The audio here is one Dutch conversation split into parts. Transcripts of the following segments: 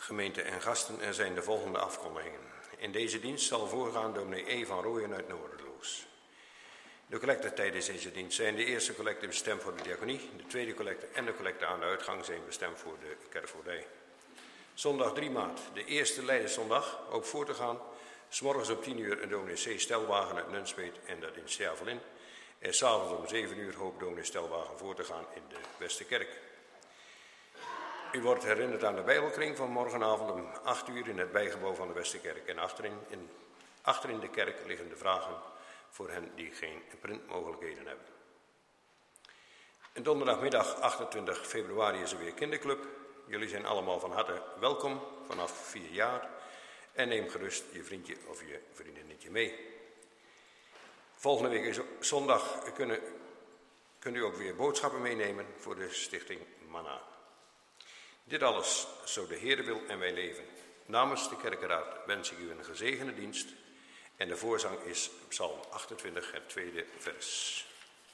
Gemeente en gasten, er zijn de volgende afkondigingen. In deze dienst zal voorgaan dominee E. van Rooyen uit Noorderloos. De collecten tijdens deze dienst zijn: de eerste collecte bestemd voor de diaconie, de tweede collecte en de collecte aan de uitgang zijn bestemd voor de kerkvoogdij. Zondag 3 maart, de eerste Leidenszondag, ook voor te gaan. 's Morgens om 10 uur een dominee C. Stelwagen uit Nunspeet en dat in Stervelin. En 's avonds om 7 uur hoopt dominee Stelwagen voor te gaan in de Westerkerk. U wordt herinnerd aan de Bijbelkring van morgenavond om 8 uur in het bijgebouw van de Westerkerk. En achterin de kerk liggen de vragen voor hen die geen printmogelijkheden hebben. En donderdagmiddag 28 februari is er weer kinderclub. Jullie zijn allemaal van harte welkom vanaf 4 jaar. En neem gerust je vriendje of je vriendinnetje mee. Volgende week is zondag kunt u ook weer boodschappen meenemen voor de stichting Manna. Dit alles, zo de Heere wil en wij leven. Namens de kerkenraad wens ik u een gezegende dienst. En de voorzang is Psalm 28, het tweede vers.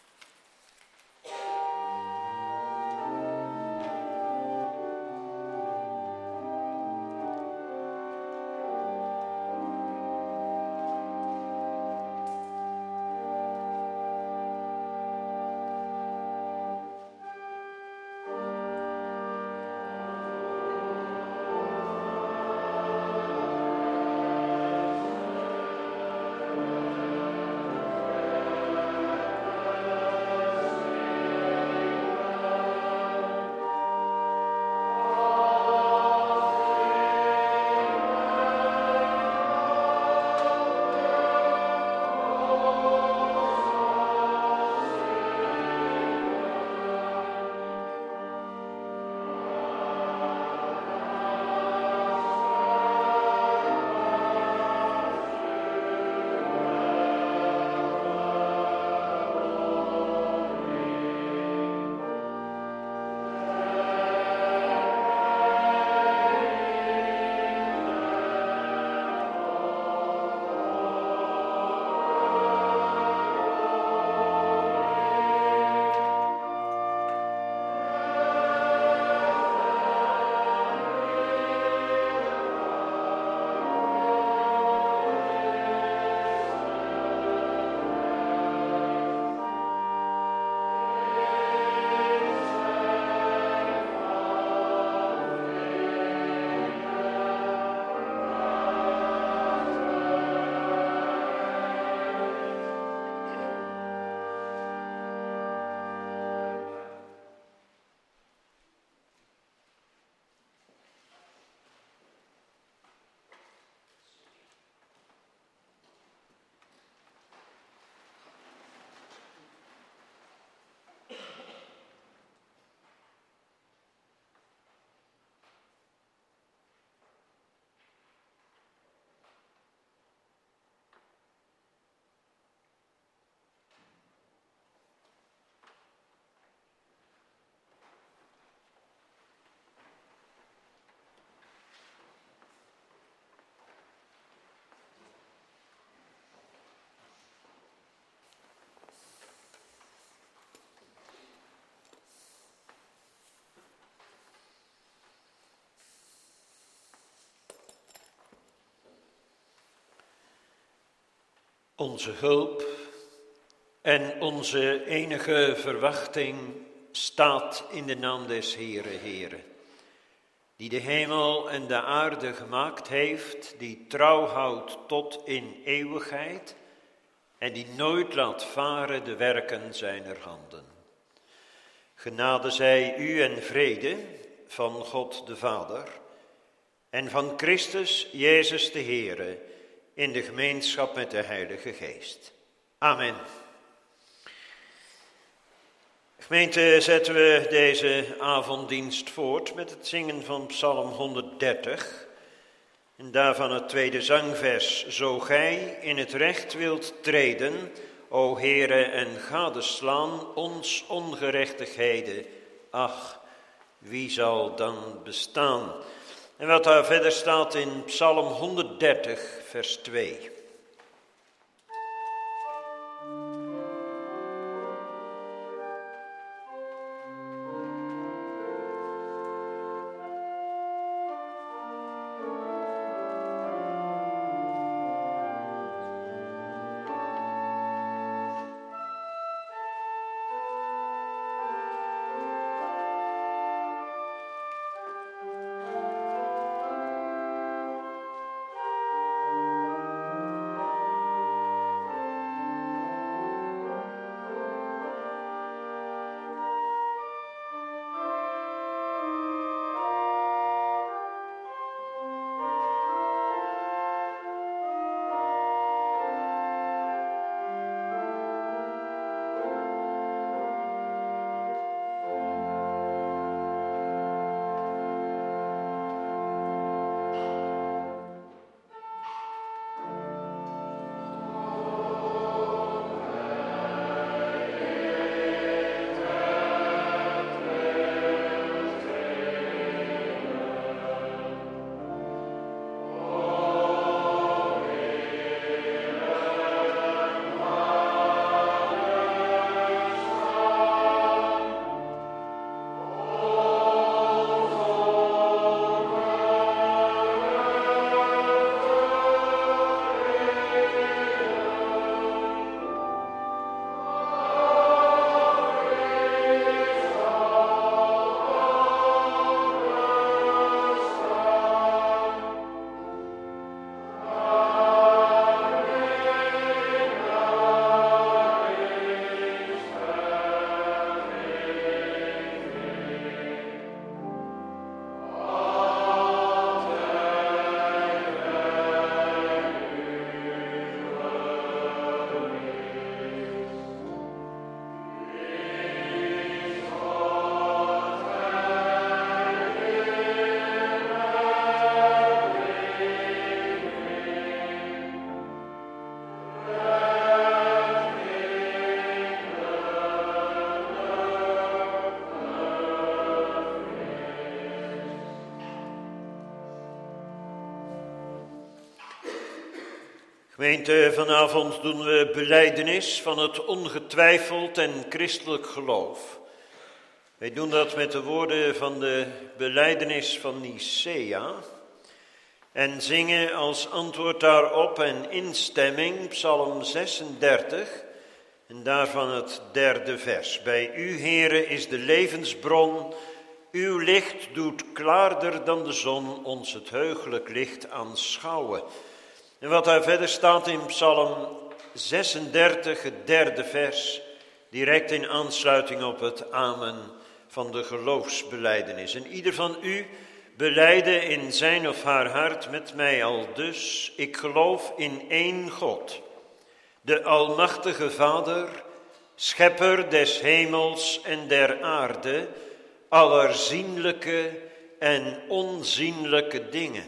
Onze hulp en onze enige verwachting staat in de naam des Heere, die de hemel en de aarde gemaakt heeft, die trouw houdt tot in eeuwigheid en die nooit laat varen de werken zijner handen. Genade zij u en vrede van God de Vader en van Christus Jezus de Heere, in de gemeenschap met de Heilige Geest. Amen. Gemeente, zetten we deze avonddienst voort met het zingen van Psalm 130. En daarvan het tweede zangvers. Zo gij in het recht wilt treden, o Heere, en gadeslaan ons ongerechtigheden. Ach, wie zal dan bestaan? En wat daar verder staat in Psalm 130, vers 2. Gemeente, vanavond doen we belijdenis van het ongetwijfeld en christelijk geloof. Wij doen dat met de woorden van de belijdenis van Nicea en zingen als antwoord daarop en instemming Psalm 36 en daarvan het 3e vers. Bij u, Heere, is de levensbron, uw licht doet klaarder dan de zon ons het heugelijk licht aanschouwen. En wat daar verder staat in Psalm 36, het 3e vers, direct in aansluiting op het amen van de geloofsbelijdenis. En ieder van u belijde in zijn of haar hart met mij aldus: ik geloof in één God, de almachtige Vader, schepper des hemels en der aarde, aller zienlijke en onzienlijke dingen.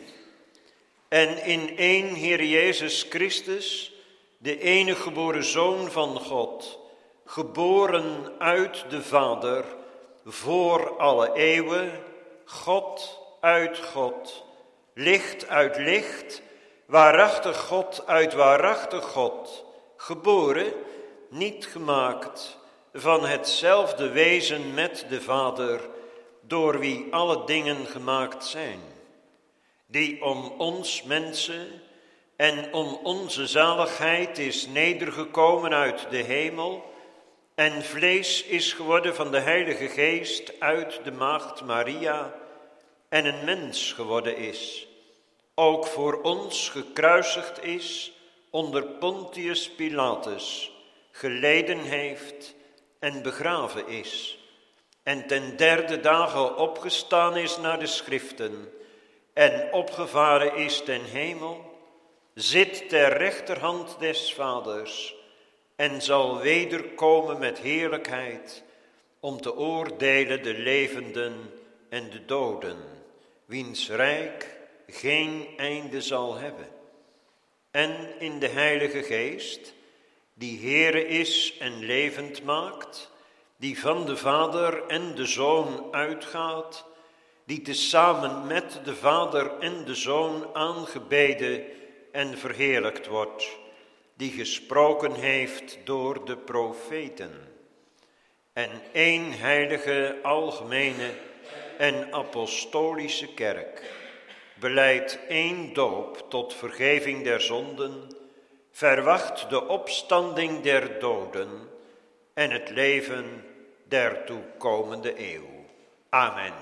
En in één Heer Jezus Christus, de enige geboren Zoon van God, geboren uit de Vader, voor alle eeuwen, God uit God, licht uit licht, waarachtig God uit waarachtig God, geboren, niet gemaakt, van hetzelfde wezen met de Vader, door wie alle dingen gemaakt zijn, die om ons mensen en om onze zaligheid is nedergekomen uit de hemel en vlees is geworden van de Heilige Geest uit de maagd Maria en een mens geworden is, ook voor ons gekruisigd is onder Pontius Pilatus, geleden heeft en begraven is, en ten 3e dagen opgestaan is naar de schriften en opgevaren is ten hemel, zit ter rechterhand des Vaders en zal wederkomen met heerlijkheid om te oordelen de levenden en de doden, wiens rijk geen einde zal hebben. En in de Heilige Geest, die Heere is en levend maakt, die van de Vader en de Zoon uitgaat, die tezamen met de Vader en de Zoon aangebeden en verheerlijkt wordt, die gesproken heeft door de profeten. En één heilige, algemene en apostolische kerk belijdt één doop tot vergeving der zonden, verwacht de opstanding der doden en het leven der toekomende eeuw. Amen.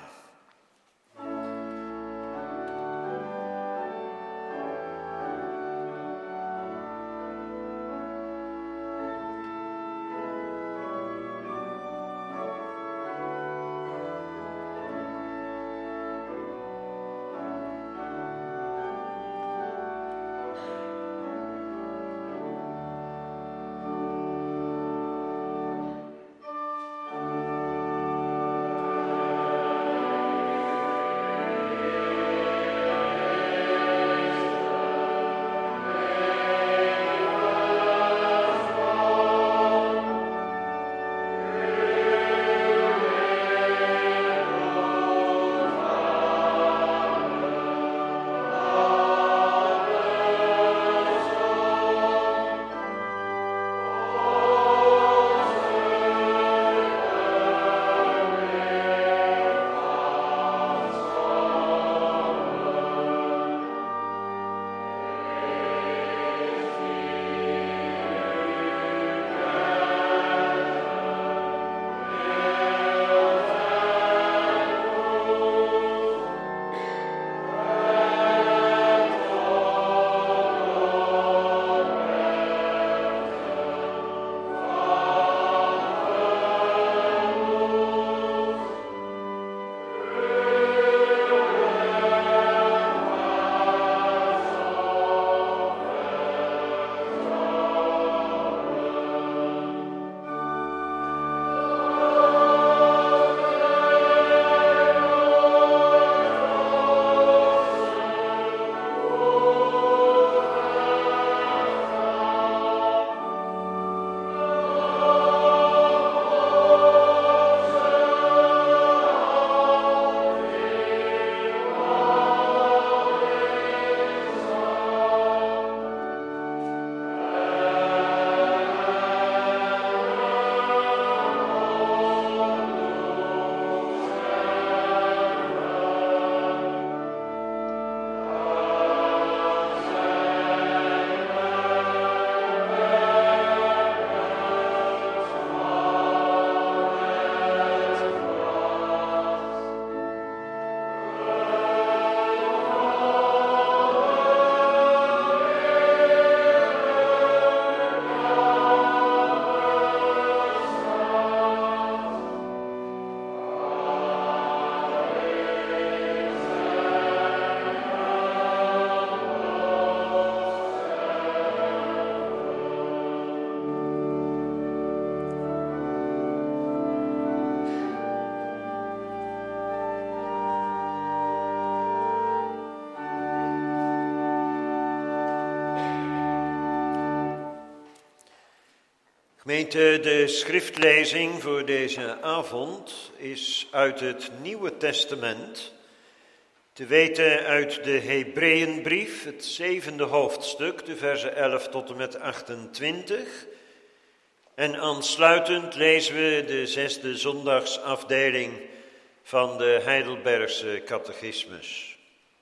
Gemeente, de schriftlezing voor deze avond is uit het Nieuwe Testament, te weten uit de Hebreeënbrief, het 7e hoofdstuk, de versen 11 tot en met 28. En aansluitend lezen we de 6e zondagsafdeling van de Heidelbergse catechismus.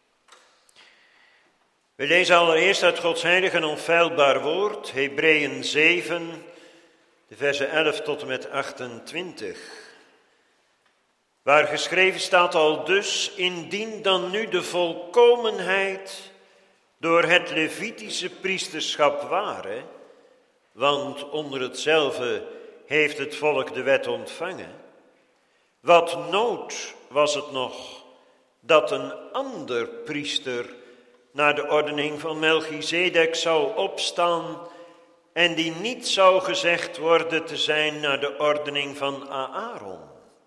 We lezen allereerst uit Gods heilig en onfeilbaar woord, Hebreeën 7, de versen 11 tot en met 28. Waar geschreven staat al dus, indien dan nu de volkomenheid door het Levitische priesterschap ware, want onder hetzelfde heeft het volk de wet ontvangen, wat nood was het nog dat een ander priester naar de ordening van Melchizedek zou opstaan en die niet zou gezegd worden te zijn naar de ordening van Aaron.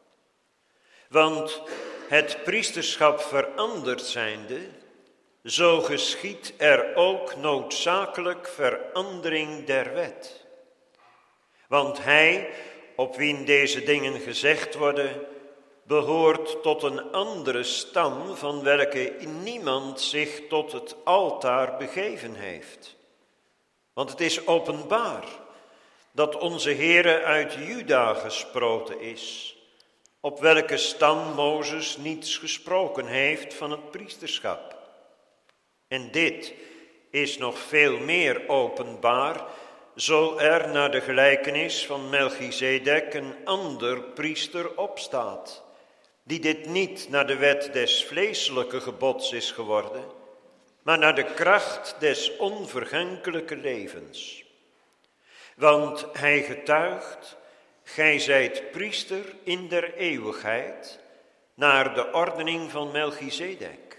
Want het priesterschap veranderd zijnde, zo geschiedt er ook noodzakelijk verandering der wet. Want hij, op wien deze dingen gezegd worden, behoort tot een andere stam van welke niemand zich tot het altaar begeven heeft. Want het is openbaar dat onze Heere uit Juda gesproten is, op welke stam Mozes niets gesproken heeft van het priesterschap. En dit is nog veel meer openbaar, zo er naar de gelijkenis van Melchizedek een ander priester opstaat, die dit niet naar de wet des vleeselijke gebods is geworden, maar naar de kracht des onvergankelijke levens. Want hij getuigt, gij zijt priester in der eeuwigheid, naar de ordening van Melchizedek.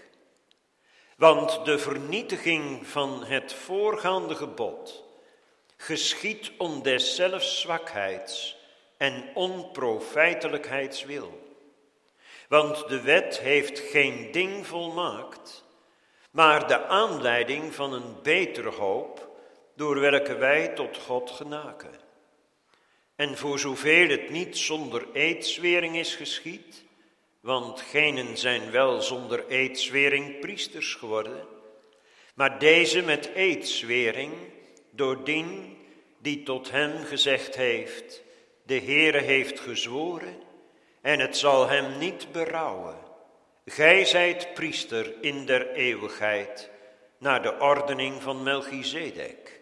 Want de vernietiging van het voorgaande gebod geschiedt om deszelfs zwakheids en onprofijtelijkheids wil. Want de wet heeft geen ding volmaakt, maar de aanleiding van een betere hoop, door welke wij tot God genaken. En voor zoveel het niet zonder eedzwering is geschied, want genen zijn wel zonder eedzwering priesters geworden, maar deze met eedzwering, doordien die tot hem gezegd heeft, de Heere heeft gezworen, en het zal hem niet berouwen. Gij zijt priester in der eeuwigheid, naar de ordening van Melchizedek.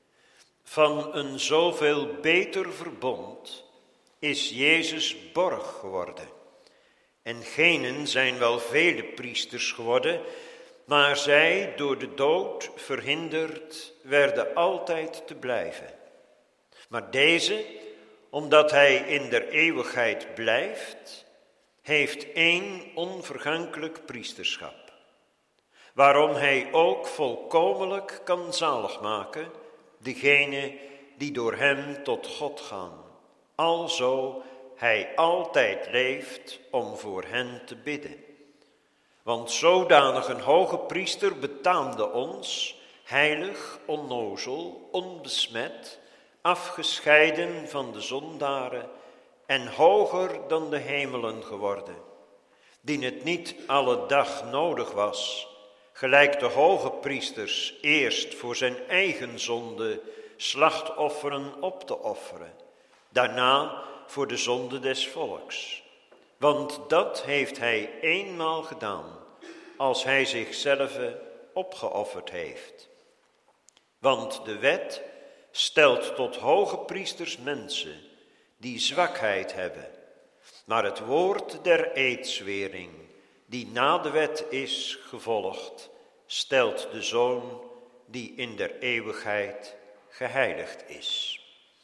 Van een zoveel beter verbond is Jezus borg geworden. En genen zijn wel vele priesters geworden, maar zij, door de dood verhinderd, werden altijd te blijven. Maar deze, omdat hij in der eeuwigheid blijft, heeft één onvergankelijk priesterschap, waarom hij ook volkomenlijk kan zalig maken degene die door hem tot God gaan, alzo hij altijd leeft om voor hen te bidden. Want zodanig een hoge priester betaamde ons, heilig, onnozel, onbesmet, afgescheiden van de zondaren en hoger dan de hemelen geworden, die het niet alle dag nodig was, gelijk de hoge priesters eerst voor zijn eigen zonde slachtofferen op te offeren, daarna voor de zonde des volks. Want dat heeft hij eenmaal gedaan, als hij zichzelf opgeofferd heeft. Want de wet stelt tot hoge priesters mensen die zwakheid hebben, maar het woord der eedzwering, die na de wet is gevolgd, stelt de Zoon die in der eeuwigheid geheiligd is.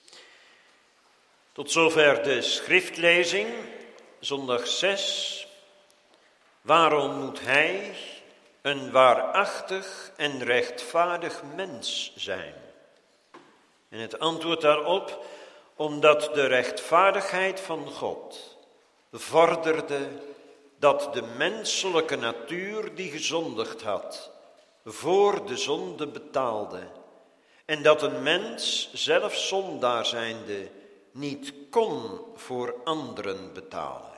Tot zover de schriftlezing, zondag 6. Waarom moet hij een waarachtig en rechtvaardig mens zijn? En het antwoord daarop, omdat de rechtvaardigheid van God vorderde dat de menselijke natuur die gezondigd had, voor de zonde betaalde en dat een mens, zelf zondaar zijnde, niet kon voor anderen betalen.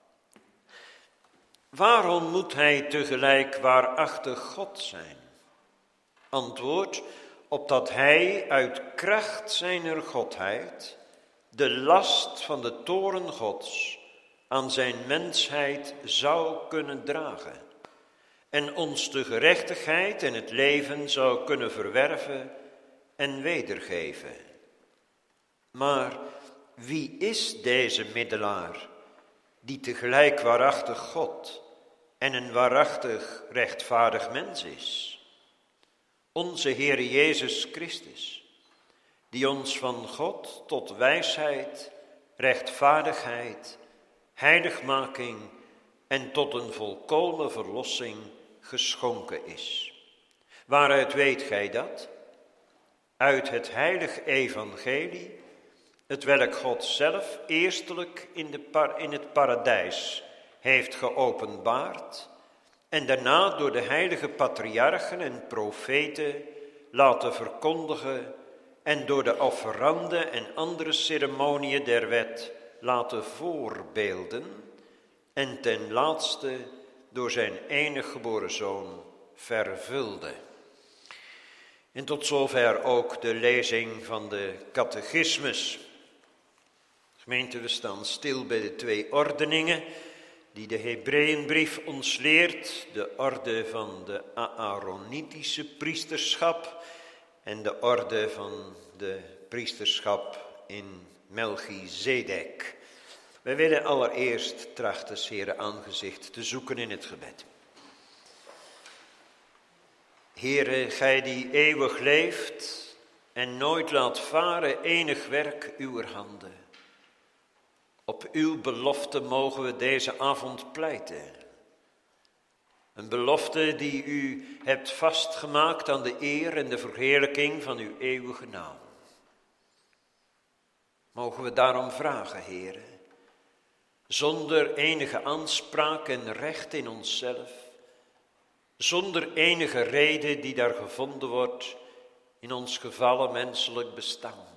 Waarom moet hij tegelijk waarachtig God zijn? Antwoord, opdat hij uit kracht zijner godheid de last van de toorn Gods aan zijn mensheid zou kunnen dragen en ons de gerechtigheid en het leven zou kunnen verwerven en wedergeven. Maar wie is deze middelaar, die tegelijk waarachtig God en een waarachtig rechtvaardig mens is? Onze Heere Jezus Christus, die ons van God tot wijsheid, rechtvaardigheid, heiligmaking en tot een volkomen verlossing geschonken is. Waaruit weet gij dat? Uit het heilig evangelie, hetwelk God zelf eerstelijk in het paradijs heeft geopenbaard en daarna door de heilige patriarchen en profeten laten verkondigen en door de offeranden en andere ceremoniën der wet laten voorbeelden en ten laatste door zijn enig geboren zoon vervulde. En tot zover ook de lezing van de catechismus. Gemeente, we staan stil bij de 2 ordeningen die de Hebreeënbrief ons leert. De orde van de Aaronitische priesterschap en de orde van de priesterschap in Melchizedek. Wij willen allereerst trachten 's Heere aangezicht te zoeken in het gebed. Heere, gij die eeuwig leeft en nooit laat varen enig werk uwer handen. Op uw belofte mogen we deze avond pleiten. Een belofte die u hebt vastgemaakt aan de eer en de verheerlijking van uw eeuwige naam. Mogen we daarom vragen, Heere, zonder enige aanspraak en recht in onszelf, zonder enige reden die daar gevonden wordt in ons gevallen menselijk bestaan.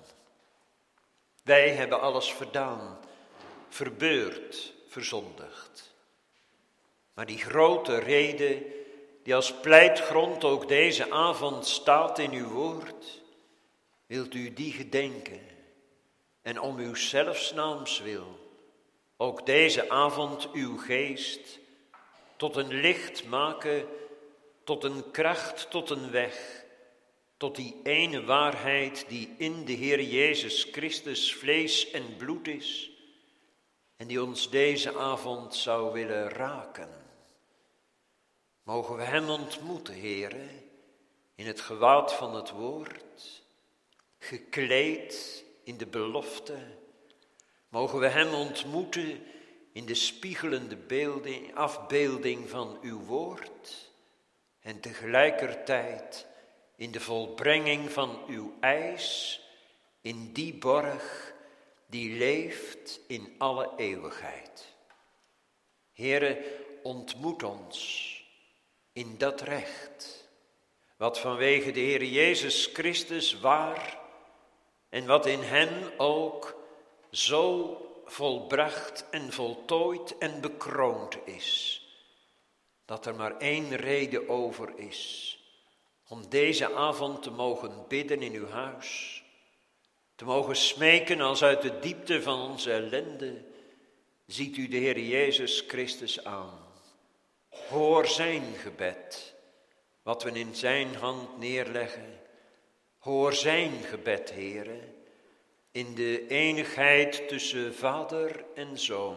Wij hebben alles verdaan, verbeurd, verzondigd. Maar die grote reden die als pleitgrond ook deze avond staat in uw woord, wilt u die gedenken en om uw zelfsnaams wil ook deze avond uw geest tot een licht maken, tot een kracht, tot een weg, tot die ene waarheid die in de Heer Jezus Christus vlees en bloed is en die ons deze avond zou willen raken. Mogen we hem ontmoeten, Heere, in het gewaad van het woord, gekleed in de belofte. Mogen we hem ontmoeten in de spiegelende afbeelding van uw woord en tegelijkertijd in de volbrenging van uw eis, in die borg die leeft in alle eeuwigheid. Heere, ontmoet ons in dat recht, wat vanwege de Heer Jezus Christus waar en wat in hem ook zo volbracht en voltooid en bekroond is, dat er maar één reden over is om deze avond te mogen bidden in uw huis, te mogen smeken als uit de diepte van onze ellende, ziet u de Heer Jezus Christus aan. Hoor zijn gebed, wat we in zijn hand neerleggen. Hoor zijn gebed, Heere, in de eenigheid tussen vader en zoon,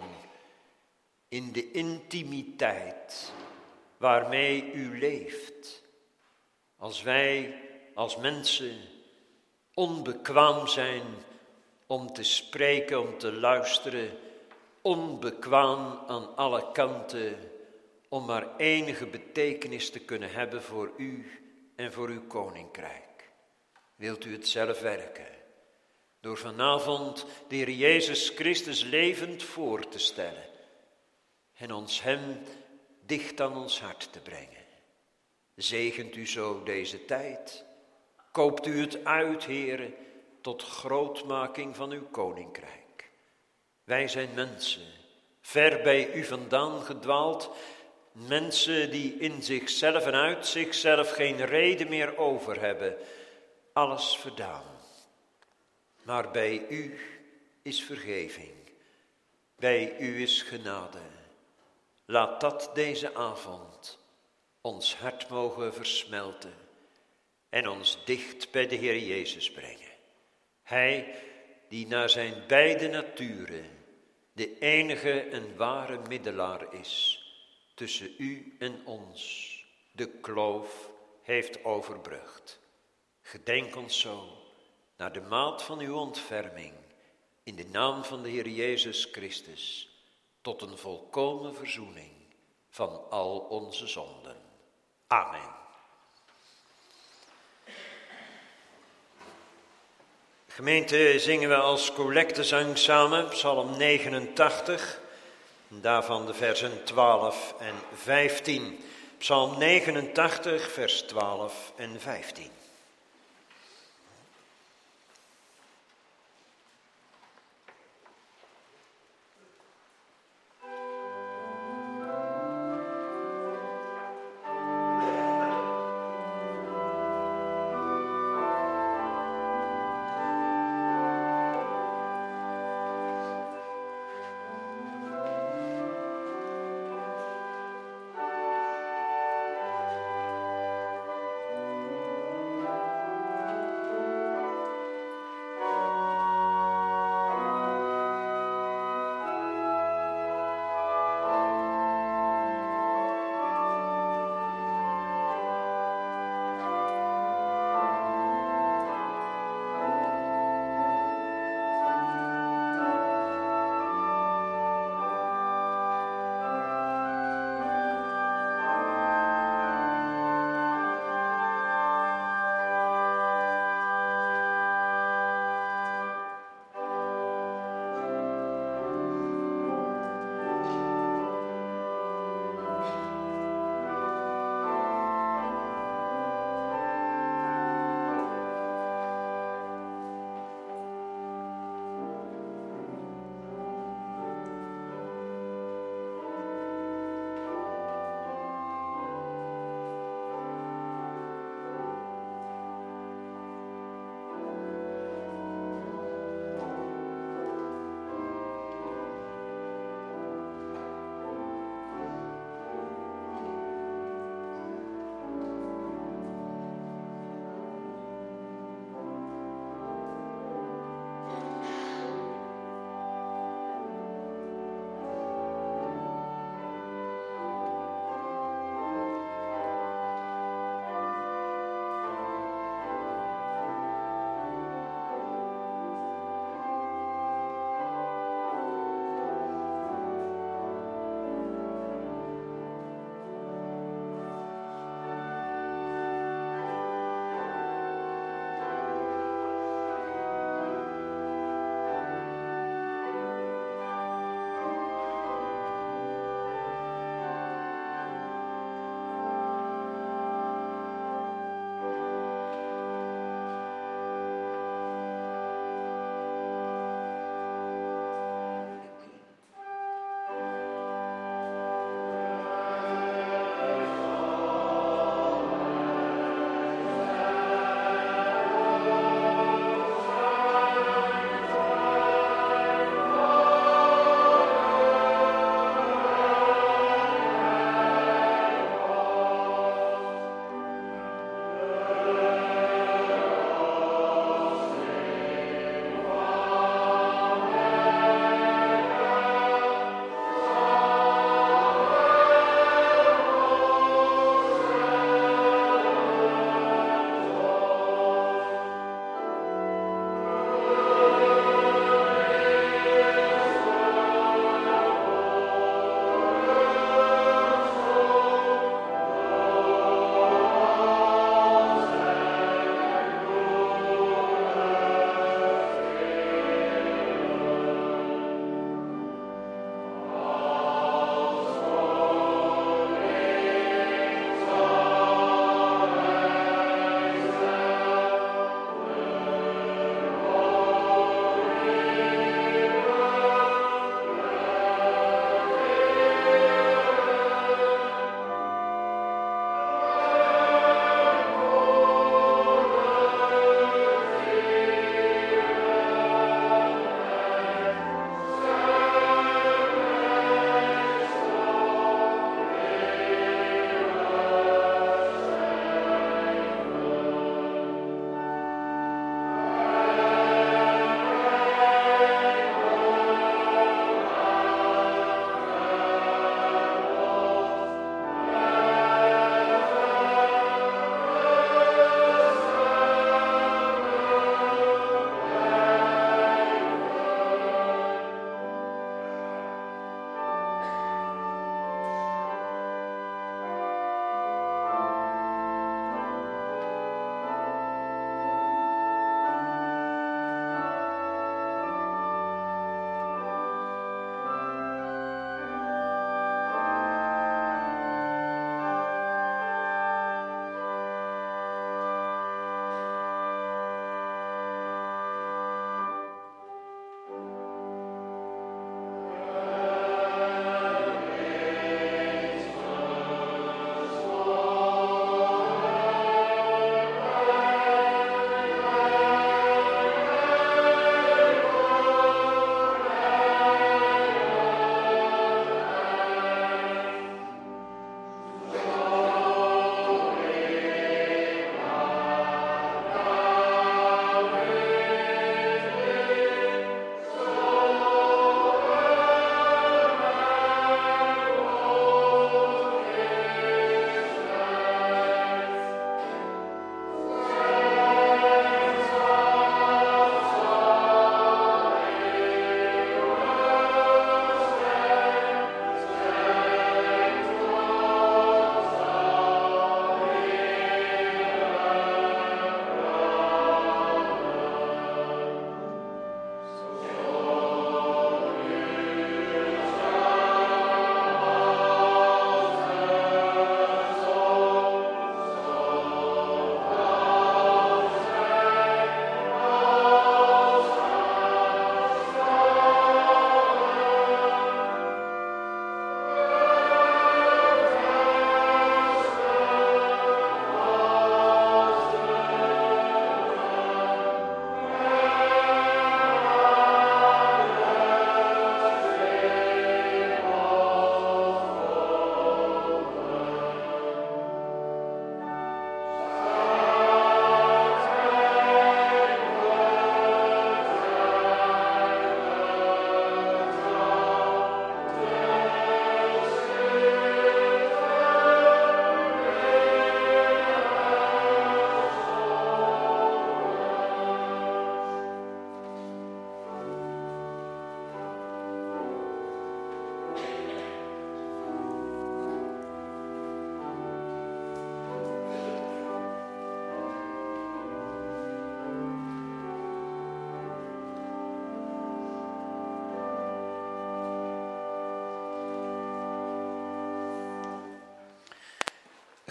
in de intimiteit waarmee u leeft. Als wij als mensen onbekwaam zijn om te spreken, om te luisteren, onbekwaam aan alle kanten, om maar enige betekenis te kunnen hebben voor u en voor uw koninkrijk. Wilt u het zelf werken, door vanavond de Heer Jezus Christus levend voor te stellen en ons hem dicht aan ons hart te brengen. Zegent u zo deze tijd koopt u het uit, Heere, tot grootmaking van uw koninkrijk. Wij zijn mensen, ver bij u vandaan gedwaald, mensen die in zichzelf en uit zichzelf geen reden meer over hebben, alles verdaan. Maar bij u is vergeving, bij u is genade. Laat dat deze avond ons hart mogen versmelten en ons dicht bij de Heer Jezus brengen. Hij die naar zijn beide naturen de enige en ware middelaar is tussen u en ons, de kloof heeft overbrugd. Gedenk ons zo naar de maat van uw ontferming, in de naam van de Heer Jezus Christus, tot een volkomen verzoening van al onze zonden. Amen. Gemeente, zingen we als collectezang samen Psalm 89, daarvan de versen 12 en 15. Psalm 89, vers 12 en 15.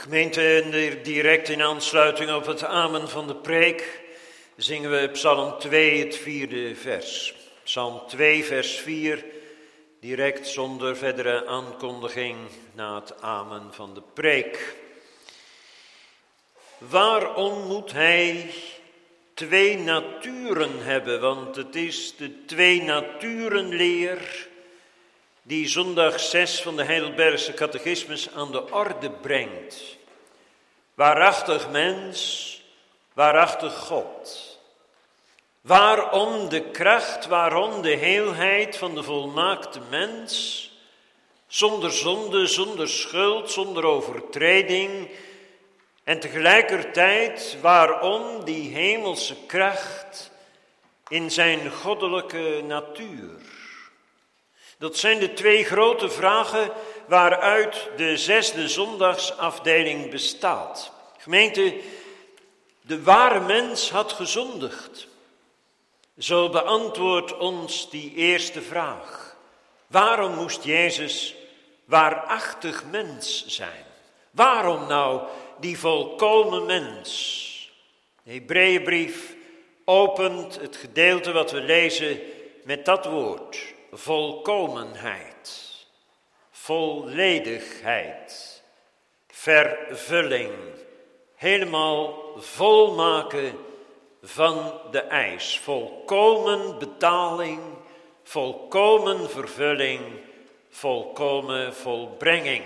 Gemeente, direct in aansluiting op het amen van de preek zingen we Psalm 2, het 4e vers. Psalm 2, vers 4, direct zonder verdere aankondiging na het amen van de preek. Waarom moet hij twee naturen hebben? Want het is de twee naturenleer die zondag 6 van de Heidelbergse catechismus aan de orde brengt. Waarachtig mens, waarachtig God. Waarom de kracht, waarom de heelheid van de volmaakte mens, zonder zonde, zonder schuld, zonder overtreding, en tegelijkertijd waarom die hemelse kracht in zijn goddelijke natuur. Dat zijn de twee grote vragen waaruit de 6e zondagsafdeling bestaat. Gemeente, de ware mens had gezondigd. Zo beantwoordt ons die eerste vraag. Waarom moest Jezus waarachtig mens zijn? Waarom nou die volkomen mens? De Hebreeënbrief opent het gedeelte wat we lezen met dat woord. Volkomenheid, volledigheid, vervulling, helemaal volmaken van de eis. Volkomen betaling, volkomen vervulling, volkomen volbrenging.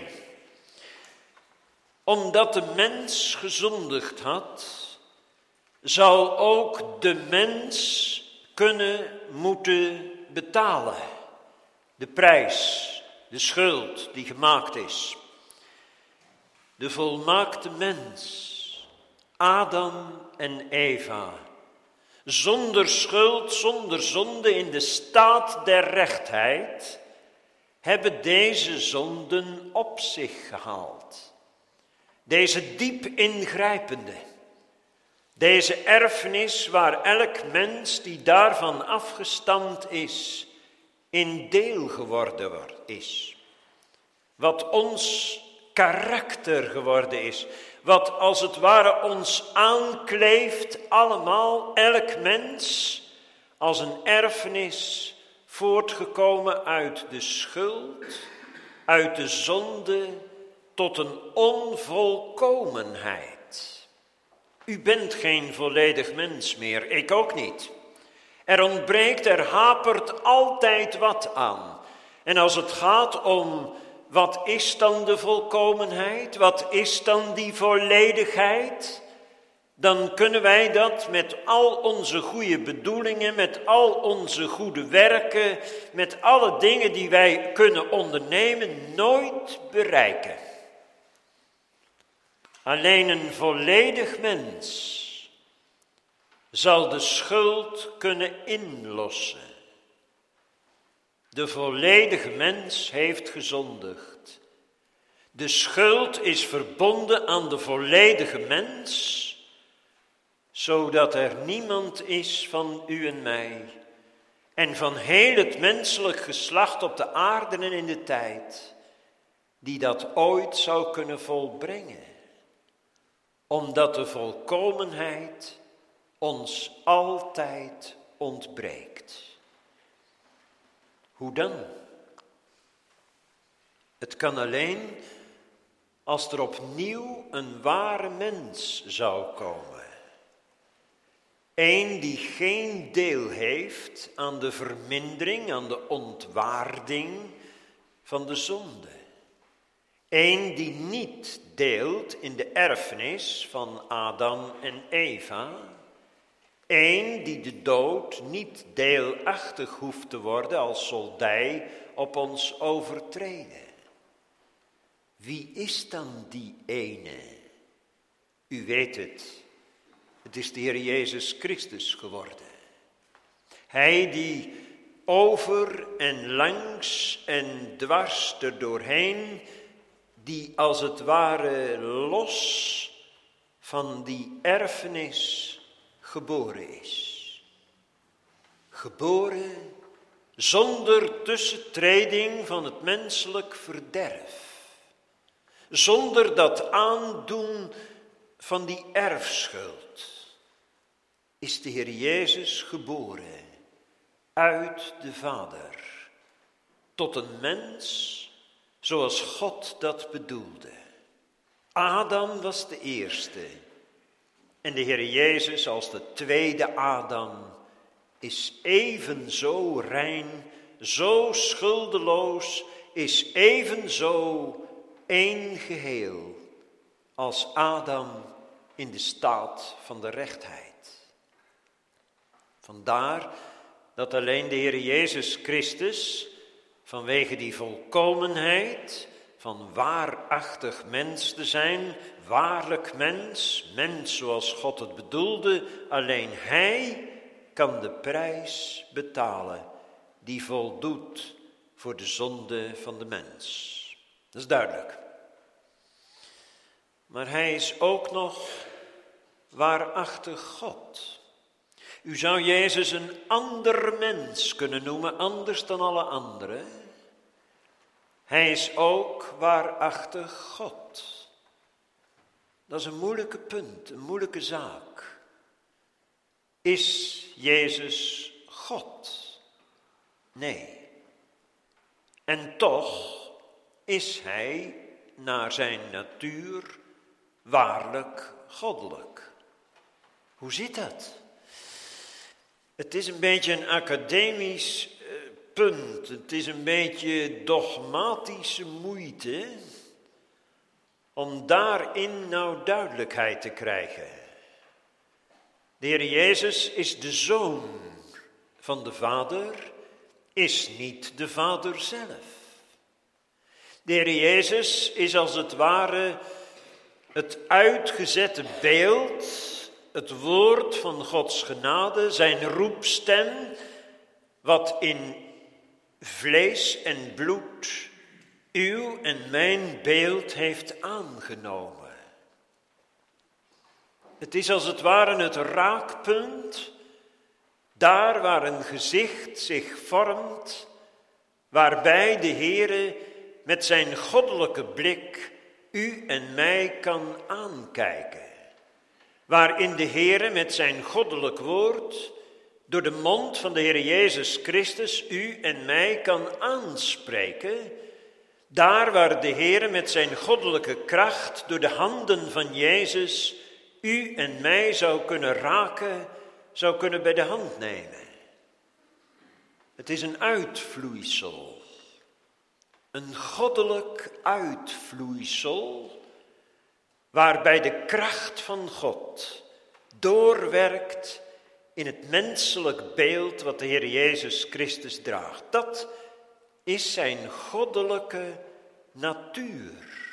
Omdat de mens gezondigd had, zou ook de mens kunnen moeten betalen. De prijs, de schuld die gemaakt is. De volmaakte mens, Adam en Eva, zonder schuld, zonder zonde in de staat der rechtheid, hebben deze zonden op zich gehaald. Deze diep ingrijpende, deze erfenis waar elk mens die daarvan afgestamd is, in deel geworden is. Wat ons karakter geworden is. Wat als het ware ons aankleeft allemaal, elk mens, als een erfenis voortgekomen uit de schuld, uit de zonde, tot een onvolkomenheid. U bent geen volledig mens meer, ik ook niet. Er ontbreekt, er hapert altijd wat aan. En als het gaat om wat is dan de volkomenheid, wat is dan die volledigheid, dan kunnen wij dat met al onze goede bedoelingen, met al onze goede werken, met alle dingen die wij kunnen ondernemen, nooit bereiken. Alleen een volledig mens zal de schuld kunnen inlossen. De volledige mens heeft gezondigd. De schuld is verbonden aan de volledige mens, zodat er niemand is van u en mij en van heel het menselijk geslacht op de aarde en in de tijd, die dat ooit zou kunnen volbrengen. Omdat de volkomenheid ons altijd ontbreekt. Hoe dan? Het kan alleen als er opnieuw een ware mens zou komen. Eén die geen deel heeft aan de vermindering, aan de ontwaarding van de zonde. Eén die niet deelt in de erfenis van Adam en Eva. Eén die de dood niet deelachtig hoeft te worden als soldij op ons overtreden. Wie is dan die ene? U weet het. Het is de Heer Jezus Christus geworden. Hij die over en langs en dwars erdoorheen, die als het ware los van die erfenis geboren is. Geboren zonder tussentreding van het menselijk verderf. zonder dat aandoen van die erfschuld, is de Heer Jezus geboren uit de Vader tot een mens zoals God dat bedoelde. Adam was de eerste en de Heer Jezus als de tweede Adam is evenzo rein, zo schuldeloos, is evenzo één geheel als Adam in de staat van de rechtheid. Vandaar dat alleen de Heer Jezus Christus vanwege die volkomenheid van waarachtig mens te zijn, waarlijk mens, mens zoals God het bedoelde, alleen Hij kan de prijs betalen die voldoet voor de zonde van de mens. Dat is duidelijk. Maar Hij is ook nog waarachtig God. U zou Jezus een ander mens kunnen noemen, anders dan alle anderen. Hij is ook waarachtig God. Dat is een moeilijke punt, een moeilijke zaak. Is Jezus God? Nee. En toch is Hij naar zijn natuur waarlijk goddelijk. Hoe zit dat? Het is een beetje een academisch punt. Het is een beetje dogmatische moeite om daarin nou duidelijkheid te krijgen. De Heer Jezus is de Zoon van de Vader, is niet de Vader zelf. De Heer Jezus is als het ware het uitgezette beeld, het woord van Gods genade, zijn roepstem, wat in vlees en bloed uw en mijn beeld heeft aangenomen. Het is als het ware het raakpunt, daar waar een gezicht zich vormt, waarbij de Heere met zijn goddelijke blik u en mij kan aankijken. Waarin de Heere met zijn goddelijk woord door de mond van de Heer Jezus Christus u en mij kan aanspreken. Daar waar de Heere met zijn goddelijke kracht door de handen van Jezus u en mij zou kunnen raken, zou kunnen bij de hand nemen. Het is een uitvloeisel, een goddelijk uitvloeisel, waarbij de kracht van God doorwerkt in het menselijk beeld wat de Heer Jezus Christus draagt. Dat is zijn goddelijke natuur.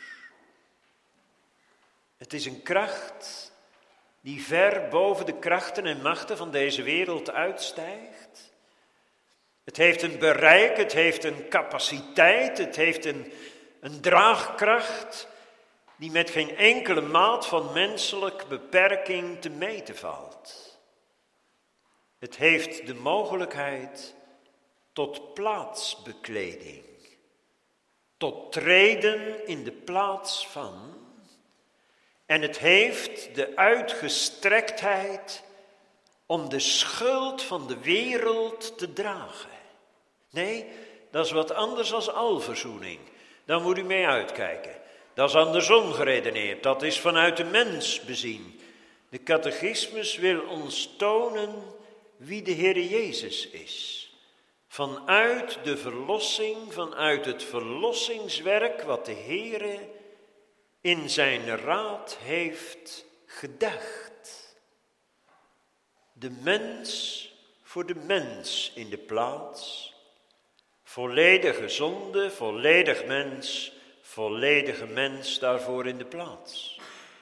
Het is een kracht die ver boven de krachten en machten van deze wereld uitstijgt. Het heeft een bereik, het heeft een capaciteit, het heeft een draagkracht die met geen enkele maat van menselijke beperking te meten valt. Het heeft de mogelijkheid tot plaatsbekleding, tot treden in de plaats van. En het heeft de uitgestrektheid om de schuld van de wereld te dragen. Nee, dat is wat anders dan alverzoening. Daar moet u mee uitkijken. Dat is andersom geredeneerd. Dat is vanuit de mens bezien. De catechismus wil ons tonen wie de Heer Jezus is. Vanuit de verlossing, vanuit het verlossingswerk wat de Heere in zijn raad heeft gedacht. De mens voor de mens in de plaats. Volledige zonde, volledig mens, volledige mens daarvoor in de plaats.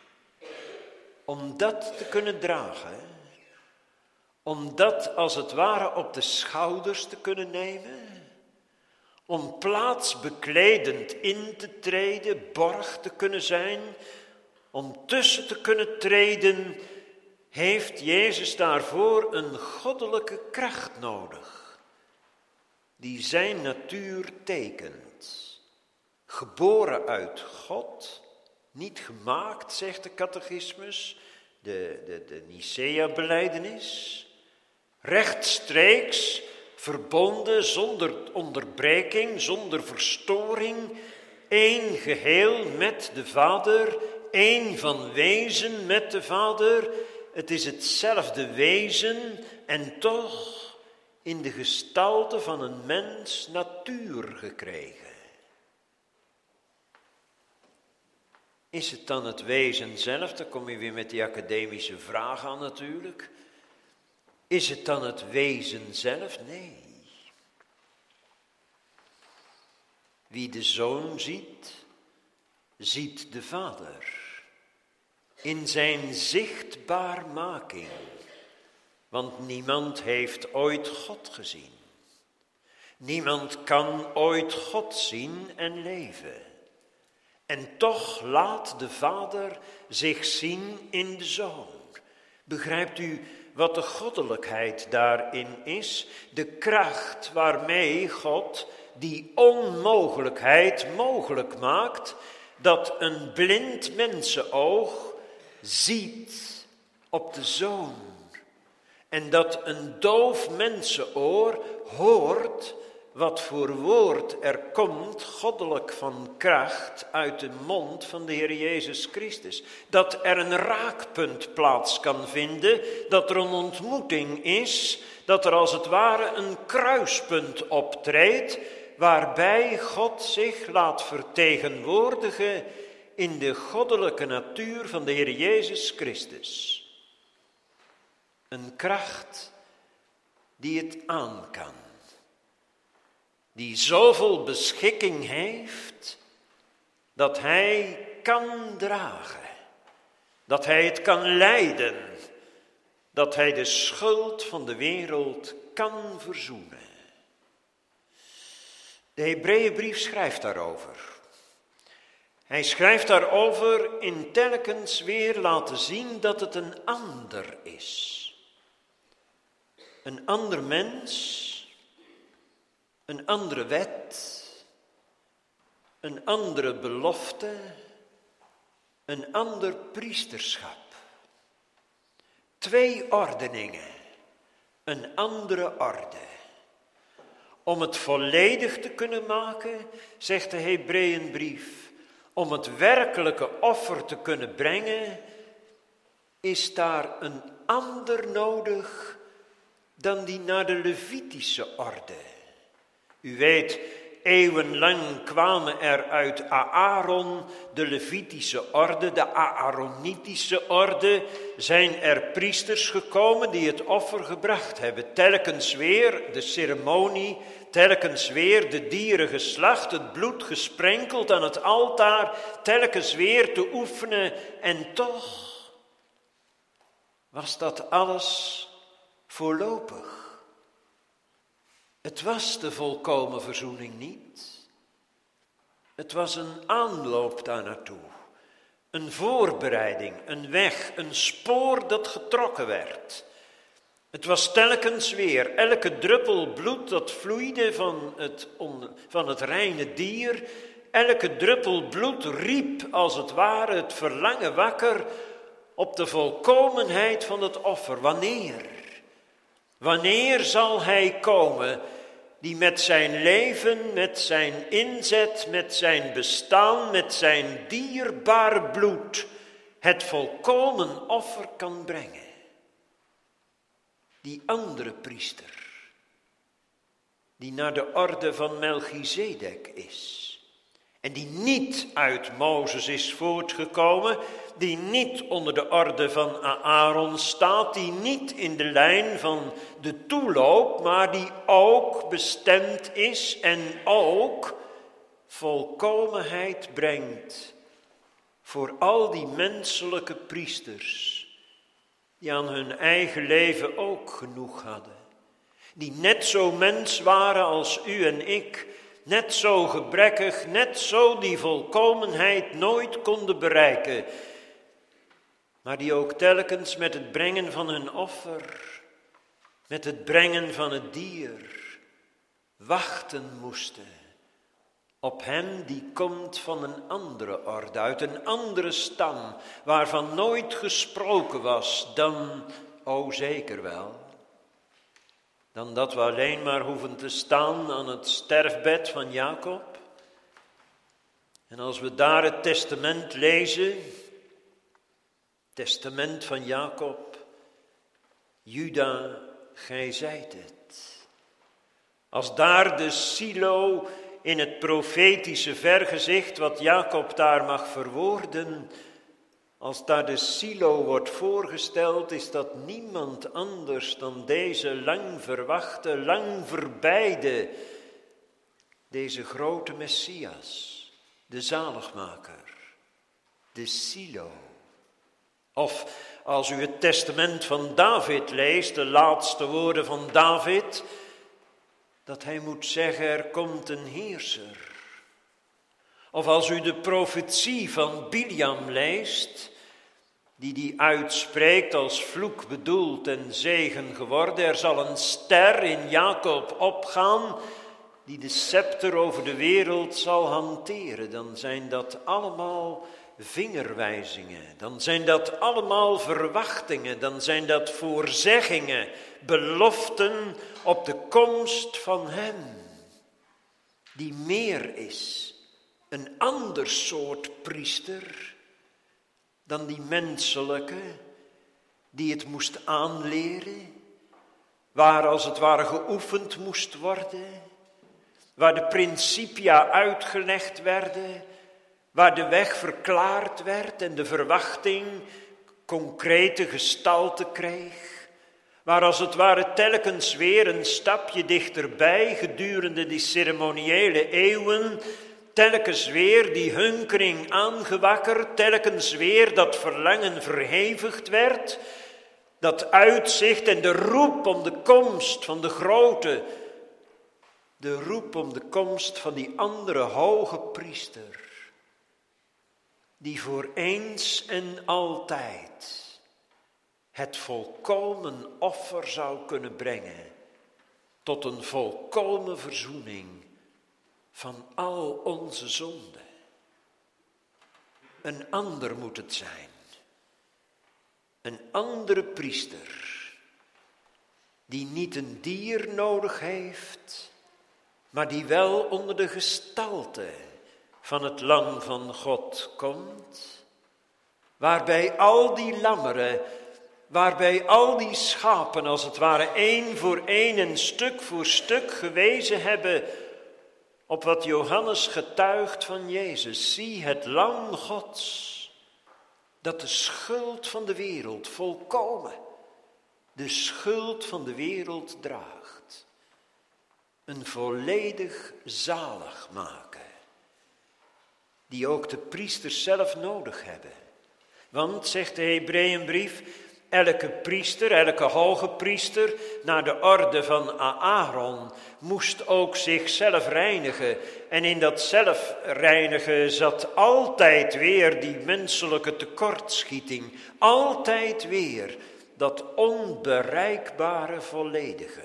Om dat te kunnen dragen, om dat als het ware op de schouders te kunnen nemen, om plaatsbekledend in te treden, borg te kunnen zijn, om tussen te kunnen treden, heeft Jezus daarvoor een goddelijke kracht nodig, die zijn natuur tekent. geboren uit God, niet gemaakt, zegt de catechismus, de Nicea-belijdenis, rechtstreeks verbonden, zonder onderbreking, zonder verstoring, één geheel met de Vader, één van wezen met de Vader. Het is hetzelfde wezen en toch in de gestalte van een mens natuur gekregen. Is het dan het wezen zelf? Dan kom je weer met die academische vraag aan natuurlijk. Is het dan het wezen zelf? Nee. Wie de Zoon ziet, ziet de Vader. In zijn zichtbaarmaking. Want niemand heeft ooit God gezien. Niemand kan ooit God zien en leven. En toch laat de Vader zich zien in de Zoon. Begrijpt u wat de goddelijkheid daarin is? De kracht waarmee God die onmogelijkheid mogelijk maakt, dat een blind mensenoog ziet op de Zoon. En dat een doof mensenoor hoort wat voor woord er komt, goddelijk van kracht, uit de mond van de Heer Jezus Christus. Dat er een raakpunt plaats kan vinden, dat er een ontmoeting is, dat er als het ware een kruispunt optreedt, waarbij God zich laat vertegenwoordigen in de goddelijke natuur van de Heer Jezus Christus. Een kracht die het aan kan. Die zoveel beschikking heeft dat hij kan dragen. Dat hij het kan lijden. Dat hij de schuld van de wereld kan verzoenen. De Hebreeënbrief schrijft daarover. Hij schrijft daarover in telkens weer laten zien dat het een ander is. Een ander mens, een andere wet, een andere belofte, een ander priesterschap. 2 ordeningen, een andere orde. Om het volledig te kunnen maken, zegt de Hebreeënbrief, om het werkelijke offer te kunnen brengen, is daar een ander nodig dan die naar de Levitische orde. U weet, eeuwenlang kwamen er uit Aaron de Levitische orde, de Aaronitische orde, zijn er priesters gekomen die het offer gebracht hebben. Telkens weer de ceremonie, telkens weer de dieren geslacht, het bloed gesprenkeld aan het altaar, telkens weer te oefenen. En toch was dat alles voorlopig. Het was de volkomen verzoening niet. Het was een aanloop daar naartoe. Een voorbereiding, een weg, een spoor dat getrokken werd. Het was telkens weer elke druppel bloed dat vloeide van het reine dier. Elke druppel bloed riep als het ware het verlangen wakker op de volkomenheid van het offer. Wanneer? Wanneer zal hij komen die met zijn leven, met zijn inzet, met zijn bestaan, met zijn dierbaar bloed het volkomen offer kan brengen? Die andere priester, die naar de orde van Melchizedek is. En die niet uit Mozes is voortgekomen, die niet onder de orde van Aaron staat, die niet in de lijn van de toeloop, maar die ook bestemd is en ook volkomenheid brengt voor al die menselijke priesters, die aan hun eigen leven ook genoeg hadden, die net zo mens waren als u en ik, net zo gebrekkig, net zo die volkomenheid nooit konden bereiken, maar die ook telkens met het brengen van hun offer, met het brengen van het dier, wachten moesten op hem die komt van een andere orde, uit een andere stam, waarvan nooit gesproken was, dan, o zeker wel, dan dat we alleen maar hoeven te staan aan het sterfbed van Jacob. En als we daar het testament lezen, testament van Jacob, Juda, gij zijt het. Als daar de silo in het profetische vergezicht, wat Jacob daar mag verwoorden, als daar de silo wordt voorgesteld, is dat niemand anders dan deze lang verwachte, lang verbijde, deze grote Messias, de zaligmaker, de silo. Of als u het testament van David leest, de laatste woorden van David, dat hij moet zeggen, er komt een heerser. Of als u de profetie van Biliam leest, die uitspreekt als vloek bedoeld en zegen geworden, er zal een ster in Jacob opgaan, die de scepter over de wereld zal hanteren, dan zijn dat allemaal vingerwijzingen, dan zijn dat allemaal verwachtingen, dan zijn dat voorzeggingen, beloften op de komst van hem, die meer is, een ander soort priester dan die menselijke, die het moest aanleren, waar als het ware geoefend moest worden, waar de principia uitgelegd werden, waar de weg verklaard werd en de verwachting concrete gestalte kreeg, waar als het ware telkens weer een stapje dichterbij gedurende die ceremoniële eeuwen, telkens weer die hunkering aangewakkerd, telkens weer dat verlangen verhevigd werd, dat uitzicht en de roep om de komst van de grote, de roep om de komst van die andere hoge priester, die voor eens en altijd het volkomen offer zou kunnen brengen tot een volkomen verzoening van al onze zonden. Een ander moet het zijn. Een andere priester die niet een dier nodig heeft, maar die wel onder de gestalte van het lam van God komt, waarbij al die lammeren, waarbij al die schapen als het ware één voor één en stuk voor stuk gewezen hebben op wat Johannes getuigt van Jezus. Zie het lam Gods, dat de schuld van de wereld volkomen, de schuld van de wereld draagt. Een volledig zalig maken, die ook de priesters zelf nodig hebben. Want, zegt de Hebreeënbrief, elke priester, elke hoge priester, naar de orde van Aaron, moest ook zichzelf reinigen. En in dat zelfreinigen zat altijd weer die menselijke tekortschieting. Altijd weer dat onbereikbare volledige.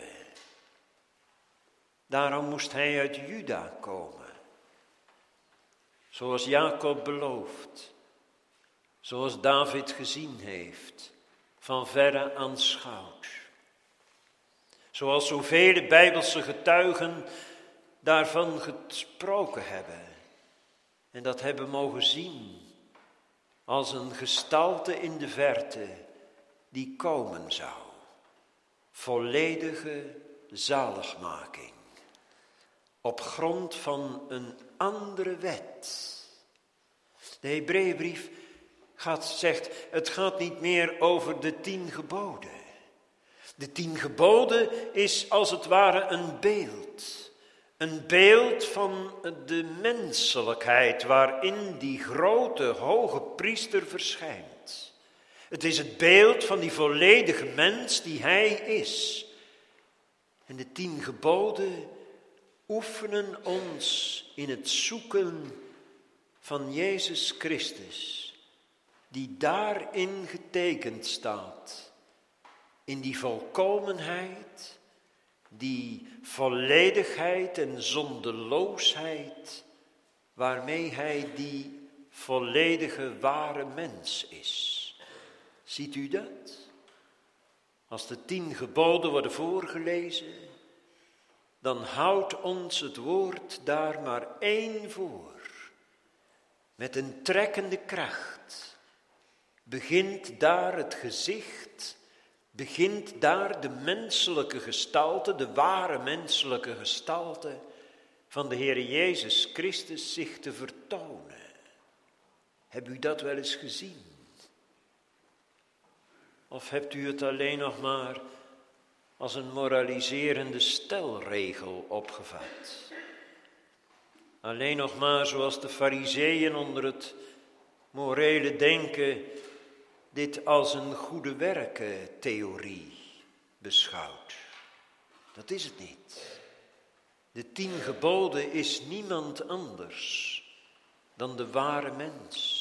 Daarom moest hij uit Juda komen. Zoals Jacob belooft. Zoals David gezien heeft. Van verre aanschouwd. Zoals zoveel Bijbelse getuigen daarvan gesproken hebben. En dat hebben mogen zien. Als een gestalte in de verte die komen zou. Volledige zaligmaking. Op grond van een andere wet. De Hebreeënbrief zegt, het gaat niet meer over de 10 geboden. De 10 geboden is als het ware een beeld. Een beeld van de menselijkheid waarin die grote hoge priester verschijnt. Het is het beeld van die volledige mens die hij is. En de 10 geboden oefenen ons in het zoeken van Jezus Christus, die daarin getekend staat, in die volkomenheid, die volledigheid en zondeloosheid waarmee hij die volledige ware mens is. Ziet u dat? Als de 10 geboden worden voorgelezen, dan houdt ons het woord daar maar 1 voor. Met een trekkende kracht begint daar het gezicht, begint daar de menselijke gestalte, de ware menselijke gestalte van de Heer Jezus Christus zich te vertonen. Hebt u dat wel eens gezien? Of hebt u het alleen nog maar als een moraliserende stelregel opgevat? Alleen nog maar zoals de Farizeeën onder het morele denken dit als een goede werkentheorie beschouwt. Dat is het niet. De 10 geboden is niemand anders dan de ware mens.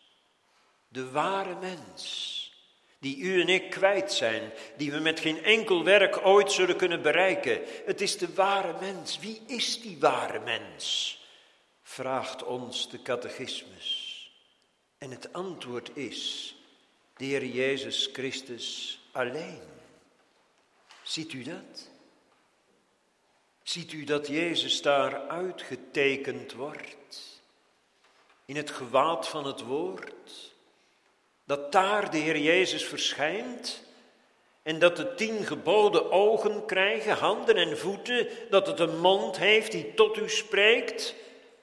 De ware mens, die u en ik kwijt zijn, die we met geen enkel werk ooit zullen kunnen bereiken. Het is de ware mens. Wie is die ware mens? Vraagt ons de catechismus. En het antwoord is de Heer Jezus Christus alleen. Ziet u dat? Ziet u dat Jezus daar uitgetekend wordt? In het gewaad van het woord? Dat daar de Heer Jezus verschijnt? En dat de 10 geboden ogen krijgen, handen en voeten? Dat het een mond heeft die tot u spreekt?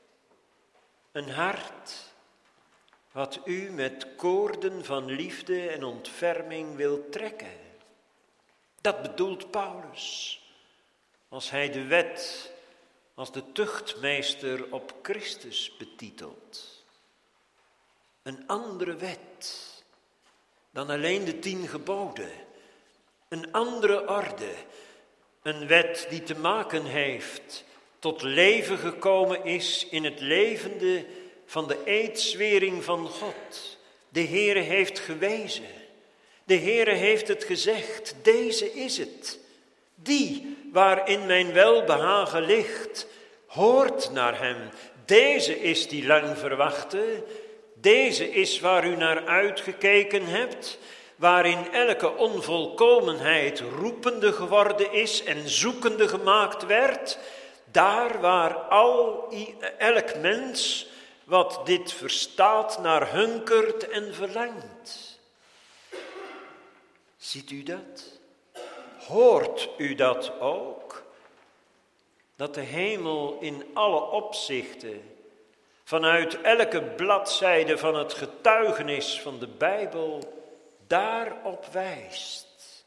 Een hart wat u met koorden van liefde en ontferming wil trekken. Dat bedoelt Paulus als hij de wet als de tuchtmeester op Christus betitelt. Een andere wet dan alleen de 10 geboden. Een andere orde. Een wet die te maken heeft, tot leven gekomen is in het levende van de eedzwering van God. De Heere heeft gewezen. De Heere heeft het gezegd. Deze is het. Die waarin mijn welbehagen ligt, hoort naar hem. Deze is die lang verwachte. Deze is waar u naar uitgekeken hebt. Waarin elke onvolkomenheid roepende geworden is en zoekende gemaakt werd. Daar waar elk mens wat dit verstaat naar hunkert en verlangt. Ziet u dat? Hoort u dat ook? Dat de hemel in alle opzichten, vanuit elke bladzijde van het getuigenis van de Bijbel, daarop wijst.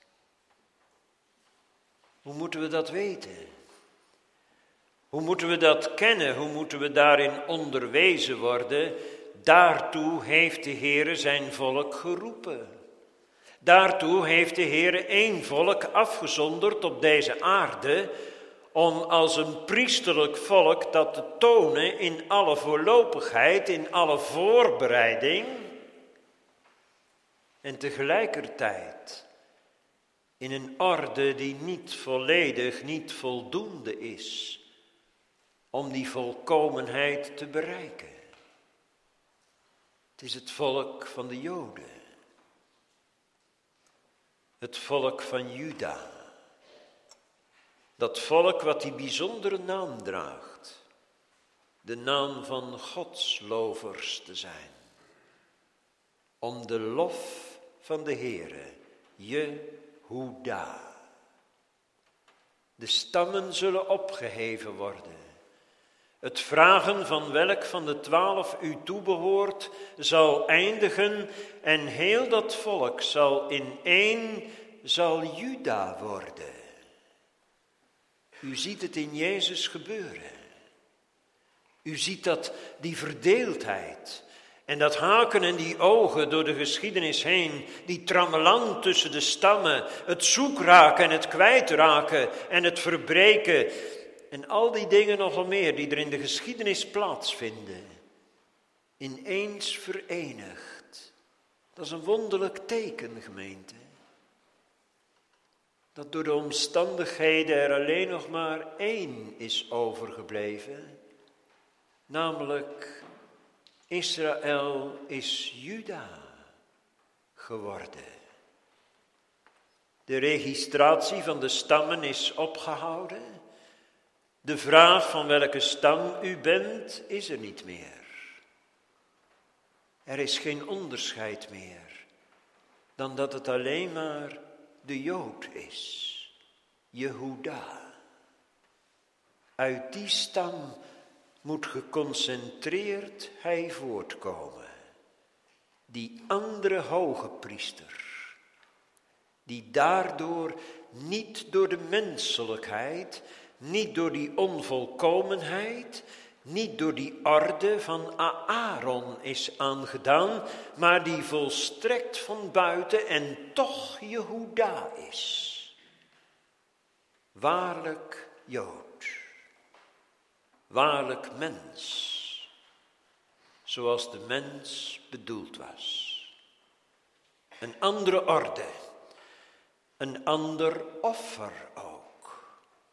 Hoe moeten we dat weten? Hoe moeten we dat kennen? Hoe moeten we daarin onderwezen worden? Daartoe heeft de Heere zijn volk geroepen. Daartoe heeft de Heere 1 volk afgezonderd op deze aarde, om als een priesterlijk volk dat te tonen in alle voorlopigheid, in alle voorbereiding, en tegelijkertijd in een orde die niet volledig, niet voldoende is, om die volkomenheid te bereiken. Het is het volk van de Joden. Het volk van Juda. Dat volk wat die bijzondere naam draagt. De naam van godslovers te zijn. Om de lof van de Heere, Jehuda. De stammen zullen opgeheven worden. Het vragen van welk van de 12 u toebehoort zal eindigen en heel dat volk zal in 1 zal Juda worden. U ziet het in Jezus gebeuren. U ziet dat die verdeeldheid en dat haken en die ogen door de geschiedenis heen, die trammeland tussen de stammen, het zoekraken en het kwijtraken en het verbreken en al die dingen nogal meer die er in de geschiedenis plaatsvinden, ineens verenigd. Dat is een wonderlijk teken, gemeente. Dat door de omstandigheden er alleen nog maar 1 is overgebleven. Namelijk, Israël is Juda geworden. De registratie van de stammen is opgehouden. De vraag van welke stam u bent, is er niet meer. Er is geen onderscheid meer dan dat het alleen maar de Jood is, Jehuda. Uit die stam moet geconcentreerd hij voortkomen. Die andere hoge priester, die daardoor niet door de menselijkheid, niet door die onvolkomenheid, niet door die orde van Aaron is aangedaan, maar die volstrekt van buiten en toch Jehuda is. Waarlijk Jood, waarlijk mens, zoals de mens bedoeld was. Een andere orde, een ander offer ook.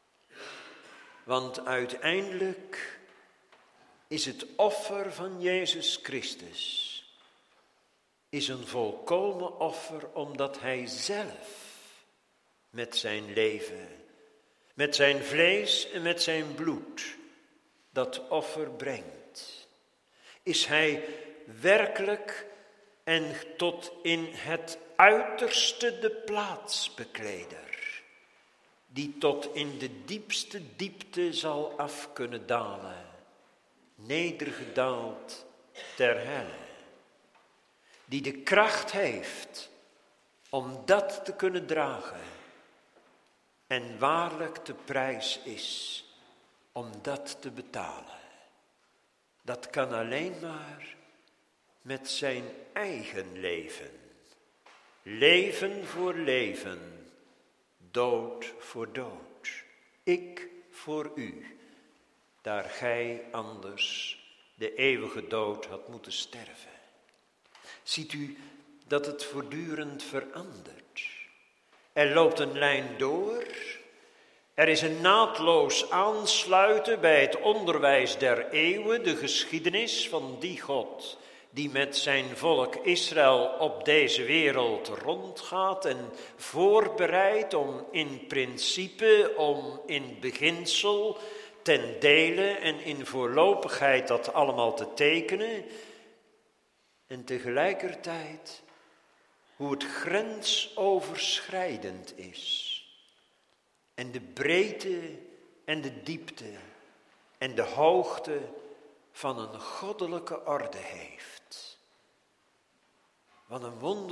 Want uiteindelijk is het offer van Jezus Christus is een volkomen offer, omdat hij zelf met zijn leven, met zijn vlees en met zijn bloed dat offer brengt. Is hij werkelijk en tot in het uiterste de plaatsbekleder, die tot in de diepste diepte zal af kunnen dalen, nedergedaald ter helle, die de kracht heeft om dat te kunnen dragen en waarlijk de prijs is om dat te betalen. Dat kan alleen maar met zijn eigen leven. Leven voor leven, dood voor dood. Ik voor u, daar gij anders de eeuwige dood had moeten sterven. Ziet u dat het voortdurend verandert. Er loopt een lijn door. Er is een naadloos aansluiten bij het onderwijs der eeuwen, de geschiedenis van die God die met zijn volk Israël op deze wereld rondgaat en voorbereidt om in principe, om in beginsel, ten dele en in voorlopigheid dat allemaal te tekenen. En tegelijkertijd hoe het grensoverschrijdend is. En de breedte en de diepte en de hoogte van een goddelijke orde heeft. Wat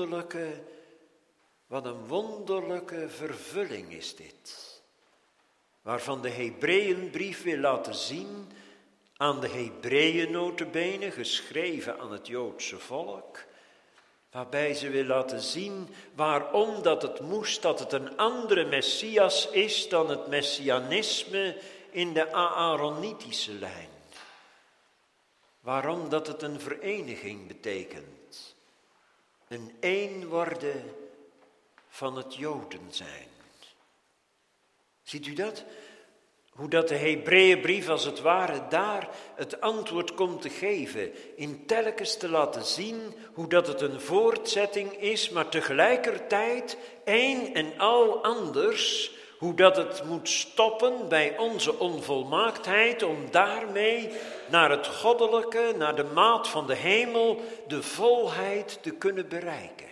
een wonderlijke vervulling is dit. Waarvan de Hebreeënbrief wil laten zien, aan de Hebreeën nota bene, geschreven aan het Joodse volk, waarbij ze wil laten zien waarom dat het moest, dat het een andere Messias is dan het Messianisme in de Aaronitische lijn. Waarom dat het een vereniging betekent. Een één worden van het Joden zijn. Ziet u dat? Hoe dat de Hebreeënbrief als het ware daar het antwoord komt te geven. In telkens te laten zien hoe dat het een voortzetting is, maar tegelijkertijd één en al anders. Hoe dat het moet stoppen bij onze onvolmaaktheid om daarmee naar het goddelijke, naar de maat van de hemel, de volheid te kunnen bereiken.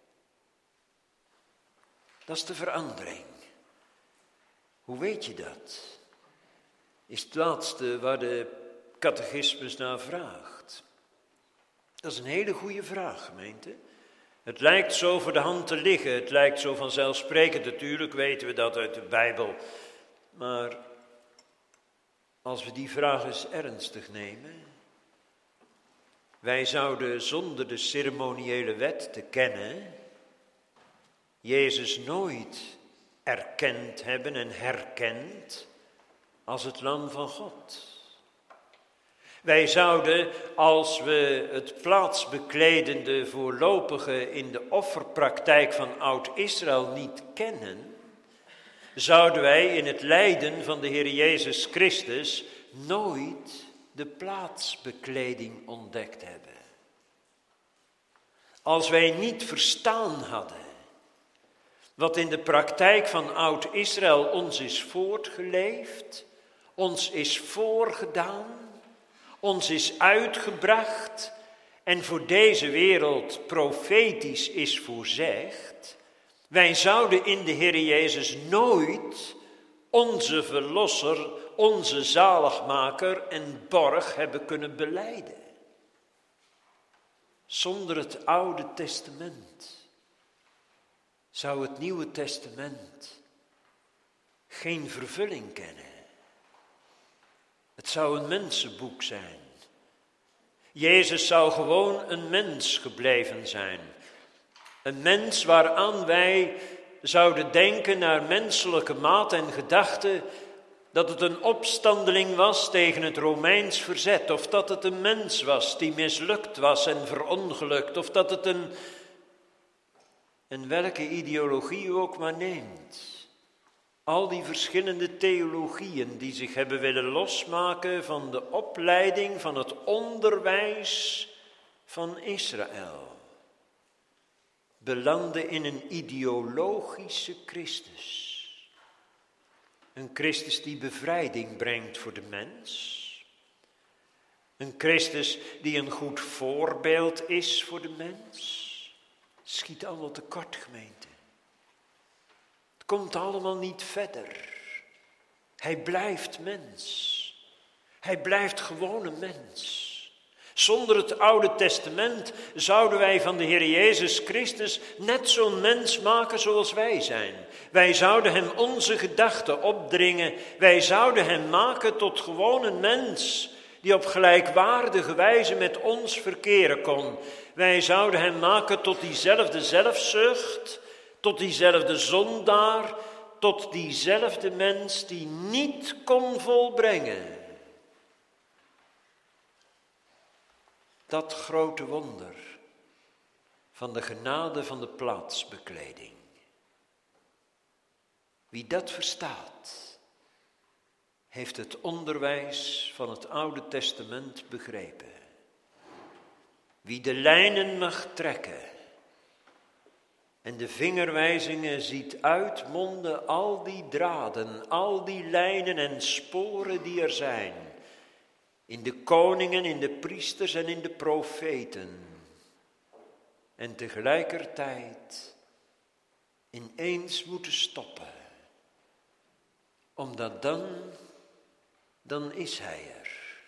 Dat is de verandering. Hoe weet je dat? Is het laatste waar de catechismus naar vraagt. Dat is een hele goede vraag, gemeente. Het lijkt zo voor de hand te liggen, het lijkt zo vanzelfsprekend, natuurlijk weten we dat uit de Bijbel. Maar als we die vraag eens ernstig nemen, wij zouden zonder de ceremoniële wet te kennen, Jezus nooit erkend hebben en herkend als het lam van God. Wij zouden, als we het plaatsbekledende voorlopige in de offerpraktijk van Oud-Israël niet kennen, zouden wij in het lijden van de Heer Jezus Christus nooit de plaatsbekleding ontdekt hebben. Als wij niet verstaan hadden wat in de praktijk van Oud-Israël ons is voortgeleefd, ons is voorgedaan, ons is uitgebracht en voor deze wereld profetisch is voorzegd, wij zouden in de Heer Jezus nooit onze Verlosser, onze zaligmaker en borg hebben kunnen belijden. Zonder het Oude Testament zou het Nieuwe Testament geen vervulling kennen. Het zou een mensenboek zijn. Jezus zou gewoon een mens gebleven zijn. Een mens waaraan wij zouden denken naar menselijke maat en gedachte dat het een opstandeling was tegen het Romeins verzet, of dat het een mens was die mislukt was en verongelukt, of dat het en welke ideologie u ook maar neemt. Al die verschillende theologieën die zich hebben willen losmaken van de opleiding, van het onderwijs van Israël, belanden in een ideologische Christus. Een Christus die bevrijding brengt voor de mens. Een Christus die een goed voorbeeld is voor de mens. Schiet allemaal tekort, gemeente. Het komt allemaal niet verder. Hij blijft mens. Hij blijft gewoon een mens. Zonder het Oude Testament zouden wij van de Heer Jezus Christus net zo'n mens maken zoals wij zijn. Wij zouden hem onze gedachten opdringen. Wij zouden hem maken tot gewoon een mens die op gelijkwaardige wijze met ons verkeren kon. Wij zouden hem maken tot diezelfde zelfzucht, tot diezelfde zondaar, tot diezelfde mens die niet kon volbrengen dat grote wonder van de genade van de plaatsbekleding. Wie dat verstaat, heeft het onderwijs van het Oude Testament begrepen. Wie de lijnen mag trekken en de vingerwijzingen ziet uitmonden, al die draden, al die lijnen en sporen die er zijn, in de koningen, in de priesters en in de profeten. En tegelijkertijd ineens moeten stoppen. Omdat dan is hij er.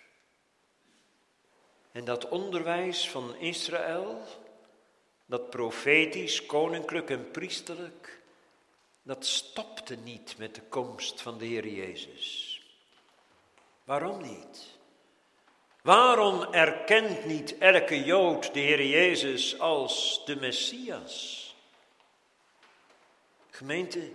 En dat onderwijs van Israël, dat profetisch, koninklijk en priesterlijk, dat stopte niet met de komst van de Heer Jezus. Waarom niet? Waarom erkent niet elke Jood de Heer Jezus als de Messias? Gemeente,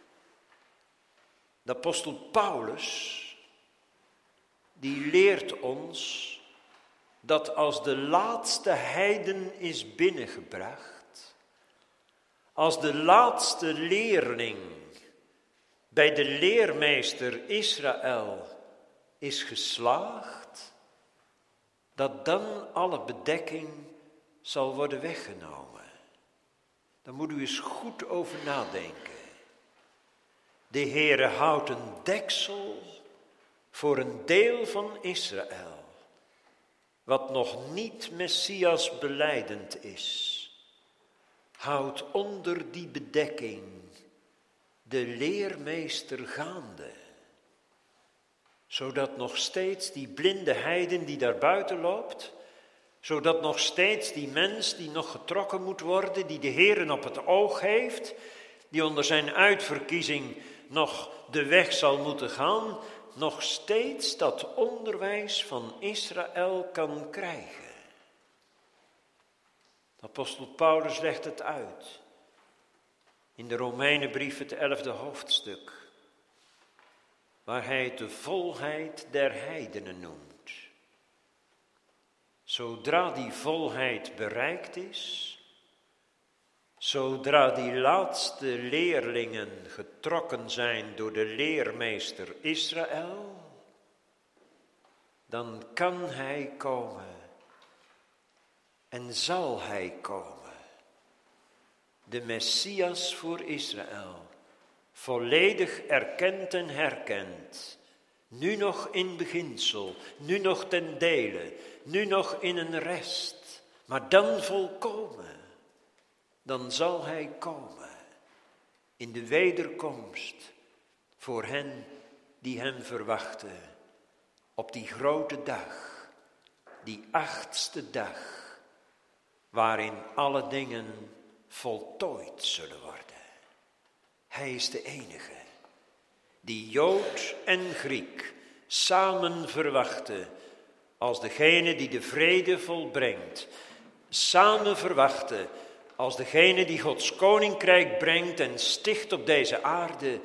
de apostel Paulus, die leert ons dat als de laatste heiden is binnengebracht, als de laatste leerling bij de leermeester Israël is geslaagd, dat dan alle bedekking zal worden weggenomen. Daar moet u eens goed over nadenken. De Heere houdt een deksel voor een deel van Israël, wat nog niet Messias belijdend is. Houdt onder die bedekking de leermeester gaande, zodat nog steeds die blinde heiden die daar buiten loopt, zodat nog steeds die mens die nog getrokken moet worden, die de Heere op het oog heeft, die onder zijn uitverkiezing nog de weg zal moeten gaan, nog steeds dat onderwijs van Israël kan krijgen. Apostel Paulus legt het uit in de Romeinenbrief, het 11e hoofdstuk, waar hij het de volheid der heidenen noemt. Zodra die volheid bereikt is, zodra die laatste leerlingen getrokken zijn door de leermeester Israël, dan kan hij komen en zal hij komen. De Messias voor Israël, volledig erkend en herkend, nu nog in beginsel, nu nog ten dele, nu nog in een rest, maar dan volkomen. Dan zal hij komen in de wederkomst voor hen die hem verwachten. Op die grote dag, die 8e dag, waarin alle dingen voltooid zullen worden. Hij is de enige die Jood en Griek samen verwachten als degene die de vrede volbrengt. Samen verwachten als degene die Gods koninkrijk brengt en sticht op deze aarde.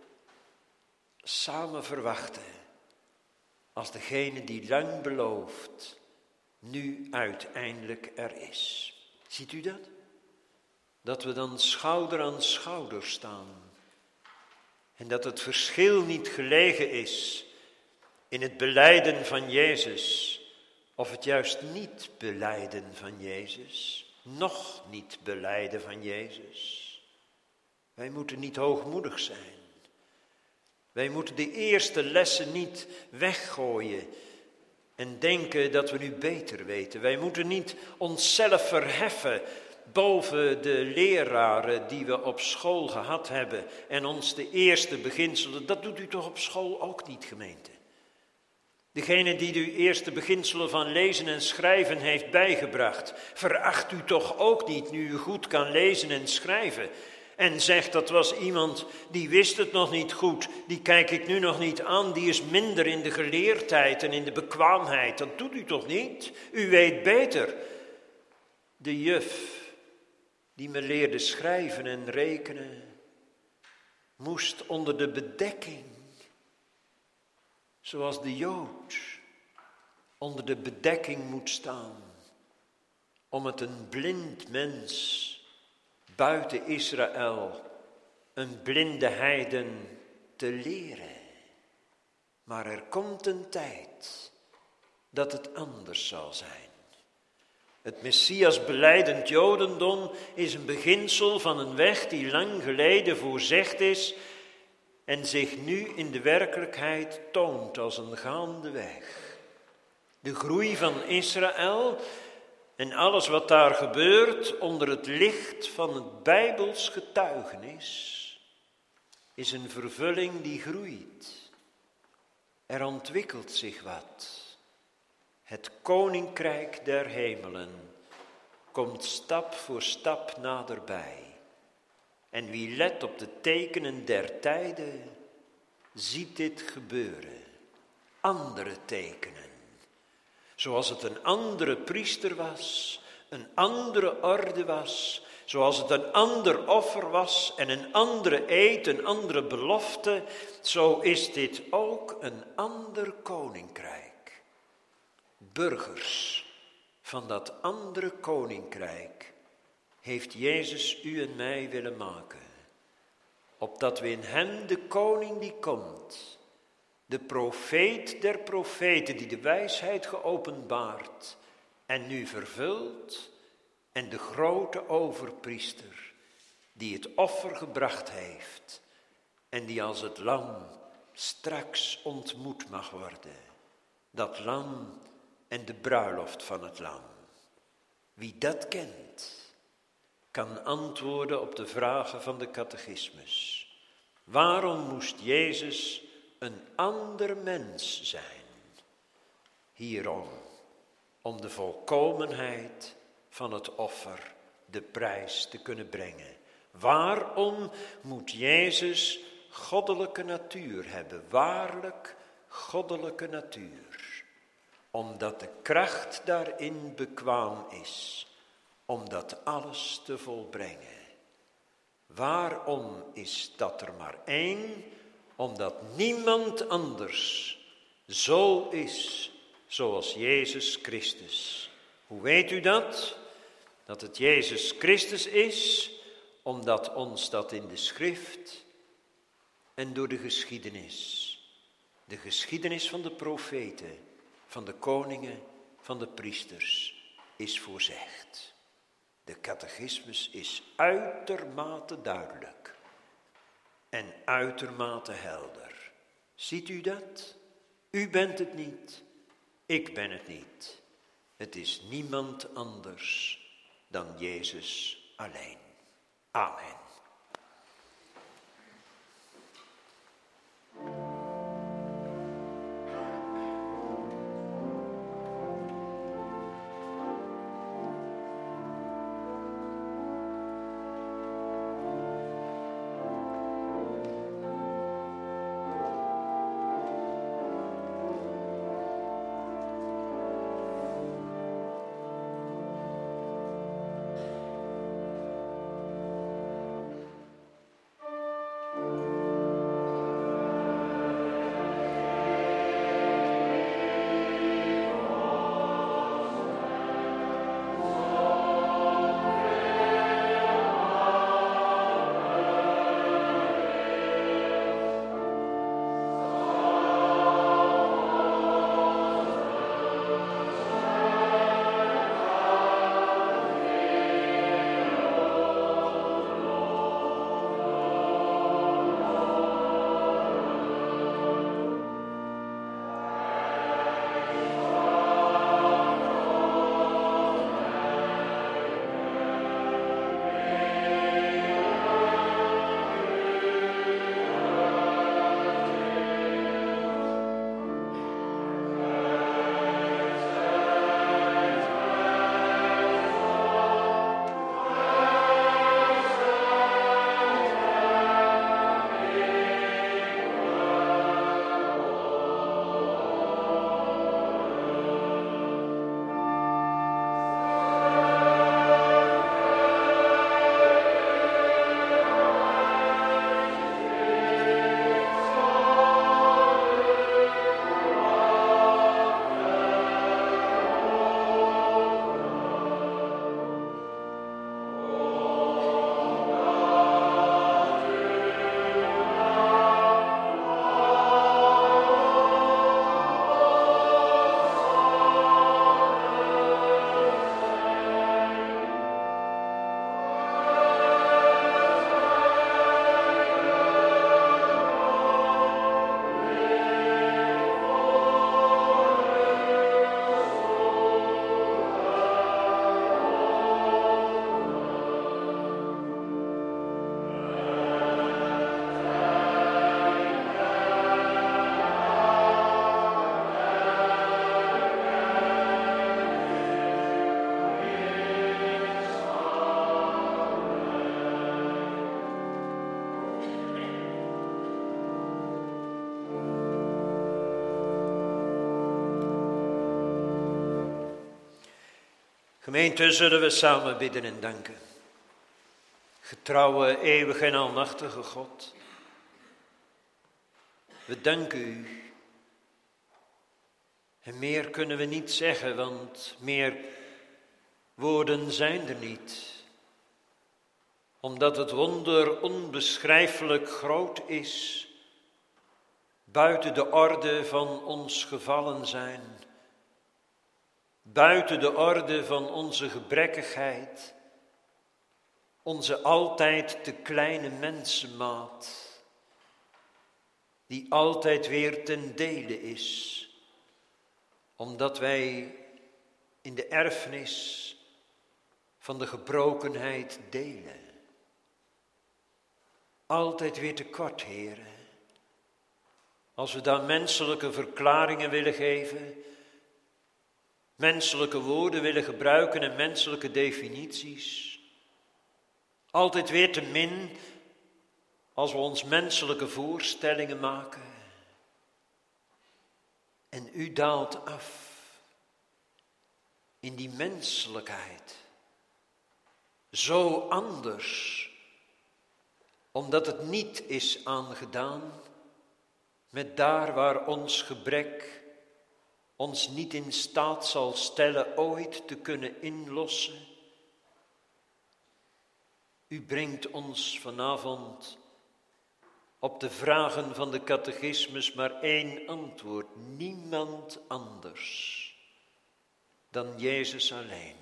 Samen verwachten als degene die lang belooft, nu uiteindelijk er is. Ziet u dat? Dat we dan schouder aan schouder staan. En dat het verschil niet gelegen is in het belijden van Jezus, of het juist niet belijden van Jezus, nog niet belijden van Jezus. Wij moeten niet hoogmoedig zijn. Wij moeten de eerste lessen niet weggooien en denken dat we nu beter weten. Wij moeten niet onszelf verheffen boven de leraren die we op school gehad hebben en ons de eerste beginselen. Dat doet u toch op school ook niet, gemeente? Degene die u eerste beginselen van lezen en schrijven heeft bijgebracht, veracht u toch ook niet nu u goed kan lezen en schrijven. En zegt, dat was iemand die wist het nog niet goed, die kijk ik nu nog niet aan, die is minder in de geleerdheid en in de bekwaamheid. Dat doet u toch niet? U weet beter. De juf die me leerde schrijven en rekenen, moest onder de bedekking, zoals de Jood onder de bedekking moet staan, om het een blind mens buiten Israël, een blinde heiden, te leren. Maar er komt een tijd dat het anders zal zijn. Het Messias belijdend Jodendom is een beginsel van een weg die lang geleden voorzegd is en zich nu in de werkelijkheid toont als een gaande weg. De groei van Israël en alles wat daar gebeurt onder het licht van het Bijbels getuigenis is een vervulling die groeit. Er ontwikkelt zich wat. Het koninkrijk der hemelen komt stap voor stap naderbij. En wie let op de tekenen der tijden, ziet dit gebeuren. Andere tekenen. Zoals het een andere priester was, een andere orde was, zoals het een ander offer was en een andere eed, een andere belofte, zo is dit ook een ander koninkrijk. Burgers van dat andere koninkrijk heeft Jezus u en mij willen maken, opdat we in hem de koning die komt, de profeet der profeten die de wijsheid geopenbaard en nu vervult, en de grote overpriester die het offer gebracht heeft en die als het lam straks ontmoet mag worden. Dat lam en de bruiloft van het lam. Wie dat kent, kan antwoorden op de vragen van de catechismus. Waarom moest Jezus een ander mens zijn? Hierom, om de volkomenheid van het offer de prijs te kunnen brengen. Waarom moet Jezus goddelijke natuur hebben? Waarlijk goddelijke natuur. Omdat de kracht daarin bekwaam is, om dat alles te volbrengen. Waarom is dat er maar één? Omdat niemand anders zo is zoals Jezus Christus. Hoe weet u dat? Dat het Jezus Christus is, omdat ons dat in de schrift en door de geschiedenis van de profeten van de koningen, van de priesters is voorzegd. De catechismus is uitermate duidelijk en uitermate helder. Ziet u dat? U bent het niet, ik ben het niet. Het is niemand anders dan Jezus alleen. Amen. Gemeente, zullen we samen bidden en danken. Getrouwe, eeuwige en almachtige God, we danken u. En meer kunnen we niet zeggen, want meer woorden zijn er niet. Omdat het wonder onbeschrijfelijk groot is, buiten de orde van ons gevallen zijn. Buiten de orde van onze gebrekkigheid, onze altijd te kleine mensenmaat, die altijd weer ten dele is, omdat wij in de erfenis van de gebrokenheid delen. Altijd weer tekort, Heere. Als we daar menselijke verklaringen willen geven, menselijke woorden willen gebruiken en menselijke definities. Altijd weer te min als we ons menselijke voorstellingen maken. En u daalt af in die menselijkheid. Zo anders, omdat het niet is aangedaan met daar waar ons gebrek ons niet in staat zal stellen ooit te kunnen inlossen. U brengt ons vanavond op de vragen van de catechismus maar één antwoord. Niemand anders dan Jezus alleen.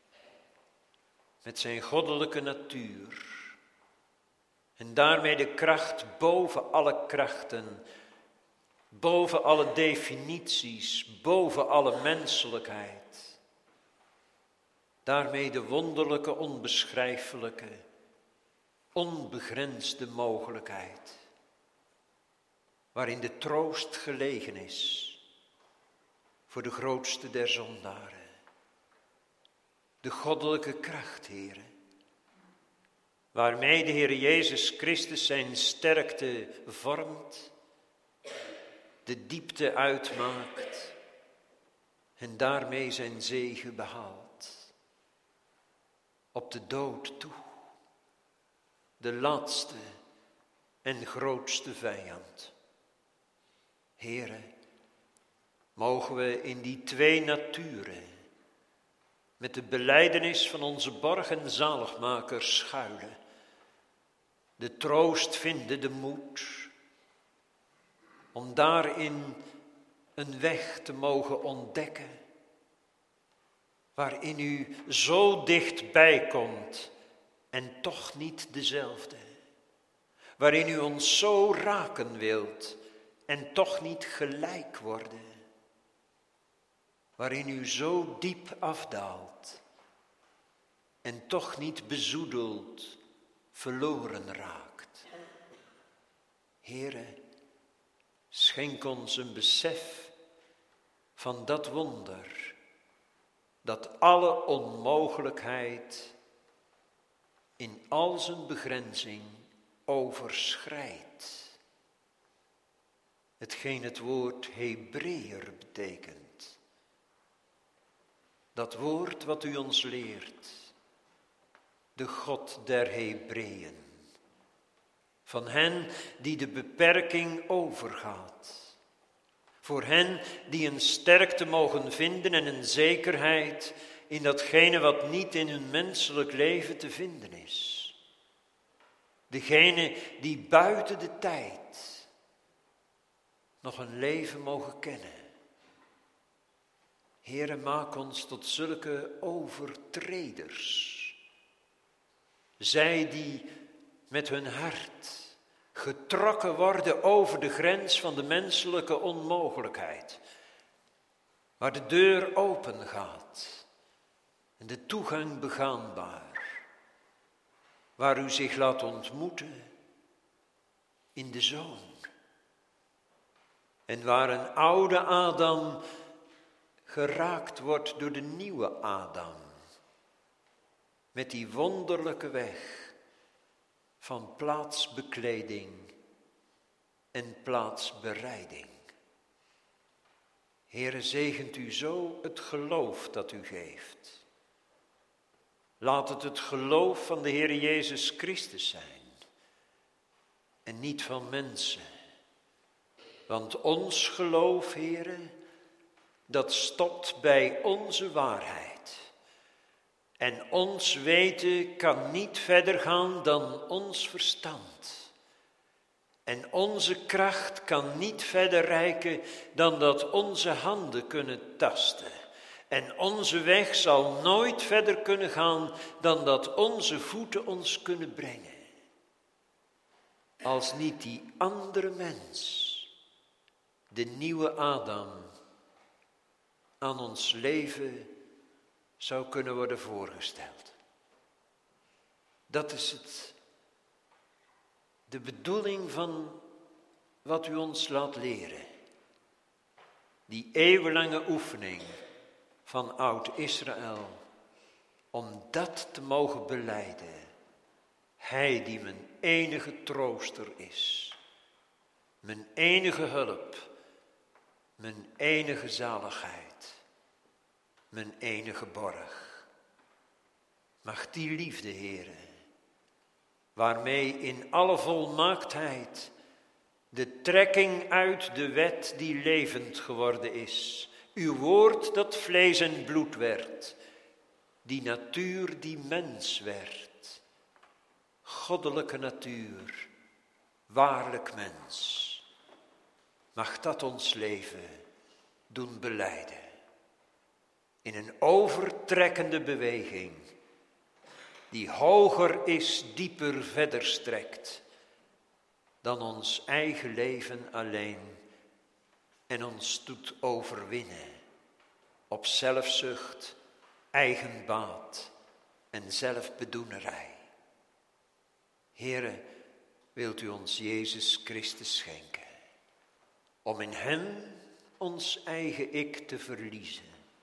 Met zijn goddelijke natuur. En daarmee de kracht boven alle krachten. Boven alle definities. Boven alle menselijkheid. Daarmee de wonderlijke, onbeschrijfelijke, onbegrensde mogelijkheid. Waarin de troost gelegen is voor de grootste der zondaren. De goddelijke kracht, Heere, waarmee de Heer Jezus Christus zijn sterkte vormt, de diepte uitmaakt en daarmee zijn zege behaalt. Op de dood toe, de laatste en grootste vijand. Heere, mogen we in die twee naturen met de belijdenis van onze borg en zaligmaker schuilen. De troost vinden, de moed, om daarin een weg te mogen ontdekken, waarin u zo dichtbij komt en toch niet dezelfde. Waarin u ons zo raken wilt en toch niet gelijk worden. Waarin u zo diep afdaalt en toch niet bezoedeld, verloren raakt. Heere, schenk ons een besef van dat wonder, dat alle onmogelijkheid in al zijn begrenzing overschrijdt. Hetgeen het woord Hebreeër betekent. Dat woord wat u ons leert, de God der Hebreeën, van hen die de beperking overgaat, voor hen die een sterkte mogen vinden en een zekerheid in datgene wat niet in hun menselijk leven te vinden is. Degene die buiten de tijd nog een leven mogen kennen. Heere, maak ons tot zulke overtreders. Zij die met hun hart getrokken worden over de grens van de menselijke onmogelijkheid. Waar de deur open gaat en de toegang begaanbaar. Waar u zich laat ontmoeten in de Zoon. En waar een oude Adam geraakt wordt door de nieuwe Adam. Met die wonderlijke weg van plaatsbekleding en plaatsbereiding. Heere, zegent u zo het geloof dat u geeft. Laat het het geloof van de Heer Jezus Christus zijn. En niet van mensen. Want ons geloof, Heere, dat stopt bij onze waarheid. En ons weten kan niet verder gaan dan ons verstand. En onze kracht kan niet verder reiken dan dat onze handen kunnen tasten. En onze weg zal nooit verder kunnen gaan dan dat onze voeten ons kunnen brengen. Als niet die andere mens, de nieuwe Adam, aan ons leven zou kunnen worden voorgesteld. Dat is de bedoeling van wat u ons laat leren. Die eeuwenlange oefening van Oud-Israël, om dat te mogen belijden. Hij die mijn enige trooster is, mijn enige hulp, mijn enige zaligheid, mijn enige borg. Mag die liefde, Heere, waarmee in alle volmaaktheid de trekking uit de wet die levend geworden is, uw woord dat vlees en bloed werd, die natuur die mens werd, goddelijke natuur, waarlijk mens. Mag dat ons leven doen belijden. In een overtrekkende beweging, die hoger is, dieper verder strekt, dan ons eigen leven alleen en ons doet overwinnen op zelfzucht, eigenbaat en zelfbedoenerij. Heere, wilt u ons Jezus Christus schenken, om in hem ons eigen ik te verliezen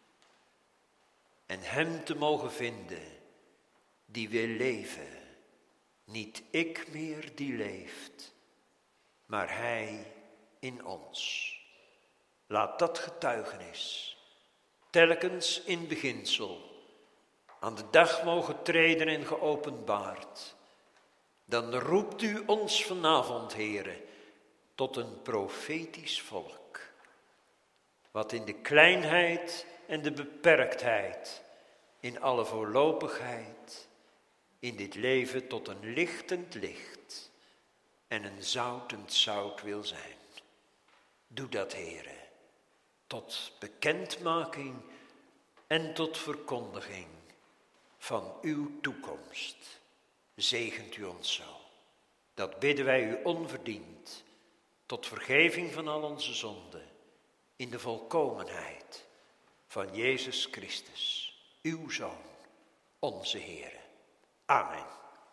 en hem te mogen vinden die wil leven, niet ik meer die leeft, maar hij in ons. Laat dat getuigenis telkens in beginsel aan de dag mogen treden en geopenbaard. Dan roept u ons vanavond, Heere, tot een profetisch volk, wat in de kleinheid en de beperktheid, in alle voorlopigheid, in dit leven tot een lichtend licht en een zoutend zout wil zijn. Doe dat, Heere, tot bekendmaking en tot verkondiging van uw toekomst. Zegent u ons zo. Dat bidden wij u onverdiend, tot vergeving van al onze zonden, in de volkomenheid van Jezus Christus, uw Zoon, onze Heere. Amen.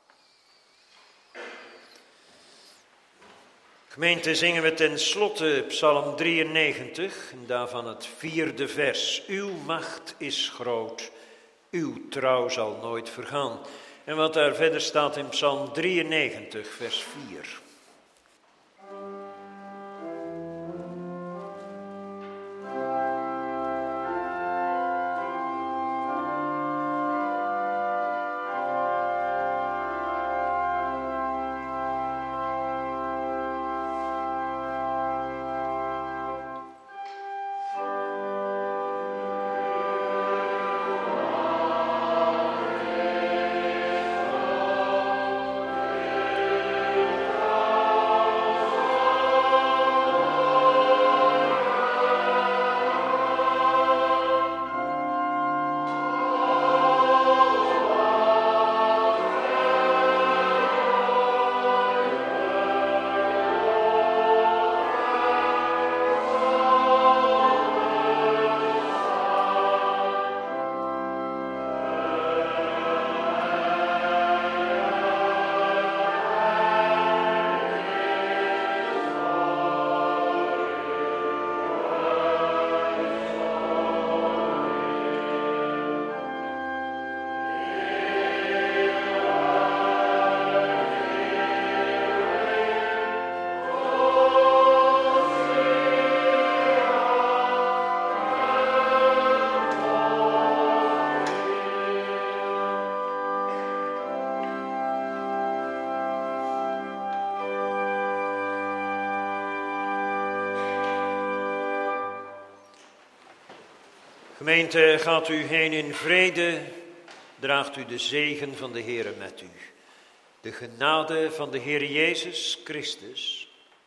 Gemeente, zingen we ten slotte Psalm 93, en daarvan het 4e vers. Uw macht is groot, uw trouw zal nooit vergaan. En wat daar verder staat in Psalm 93, vers 4. Gemeente, gaat u heen in vrede, draagt u de zegen van de Heere met u. De genade van de Heer Jezus Christus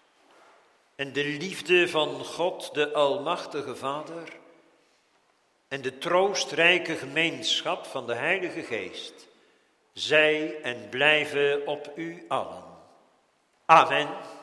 en de liefde van God, de Almachtige Vader, en de troostrijke gemeenschap van de Heilige Geest, zij en blijven op u allen. Amen.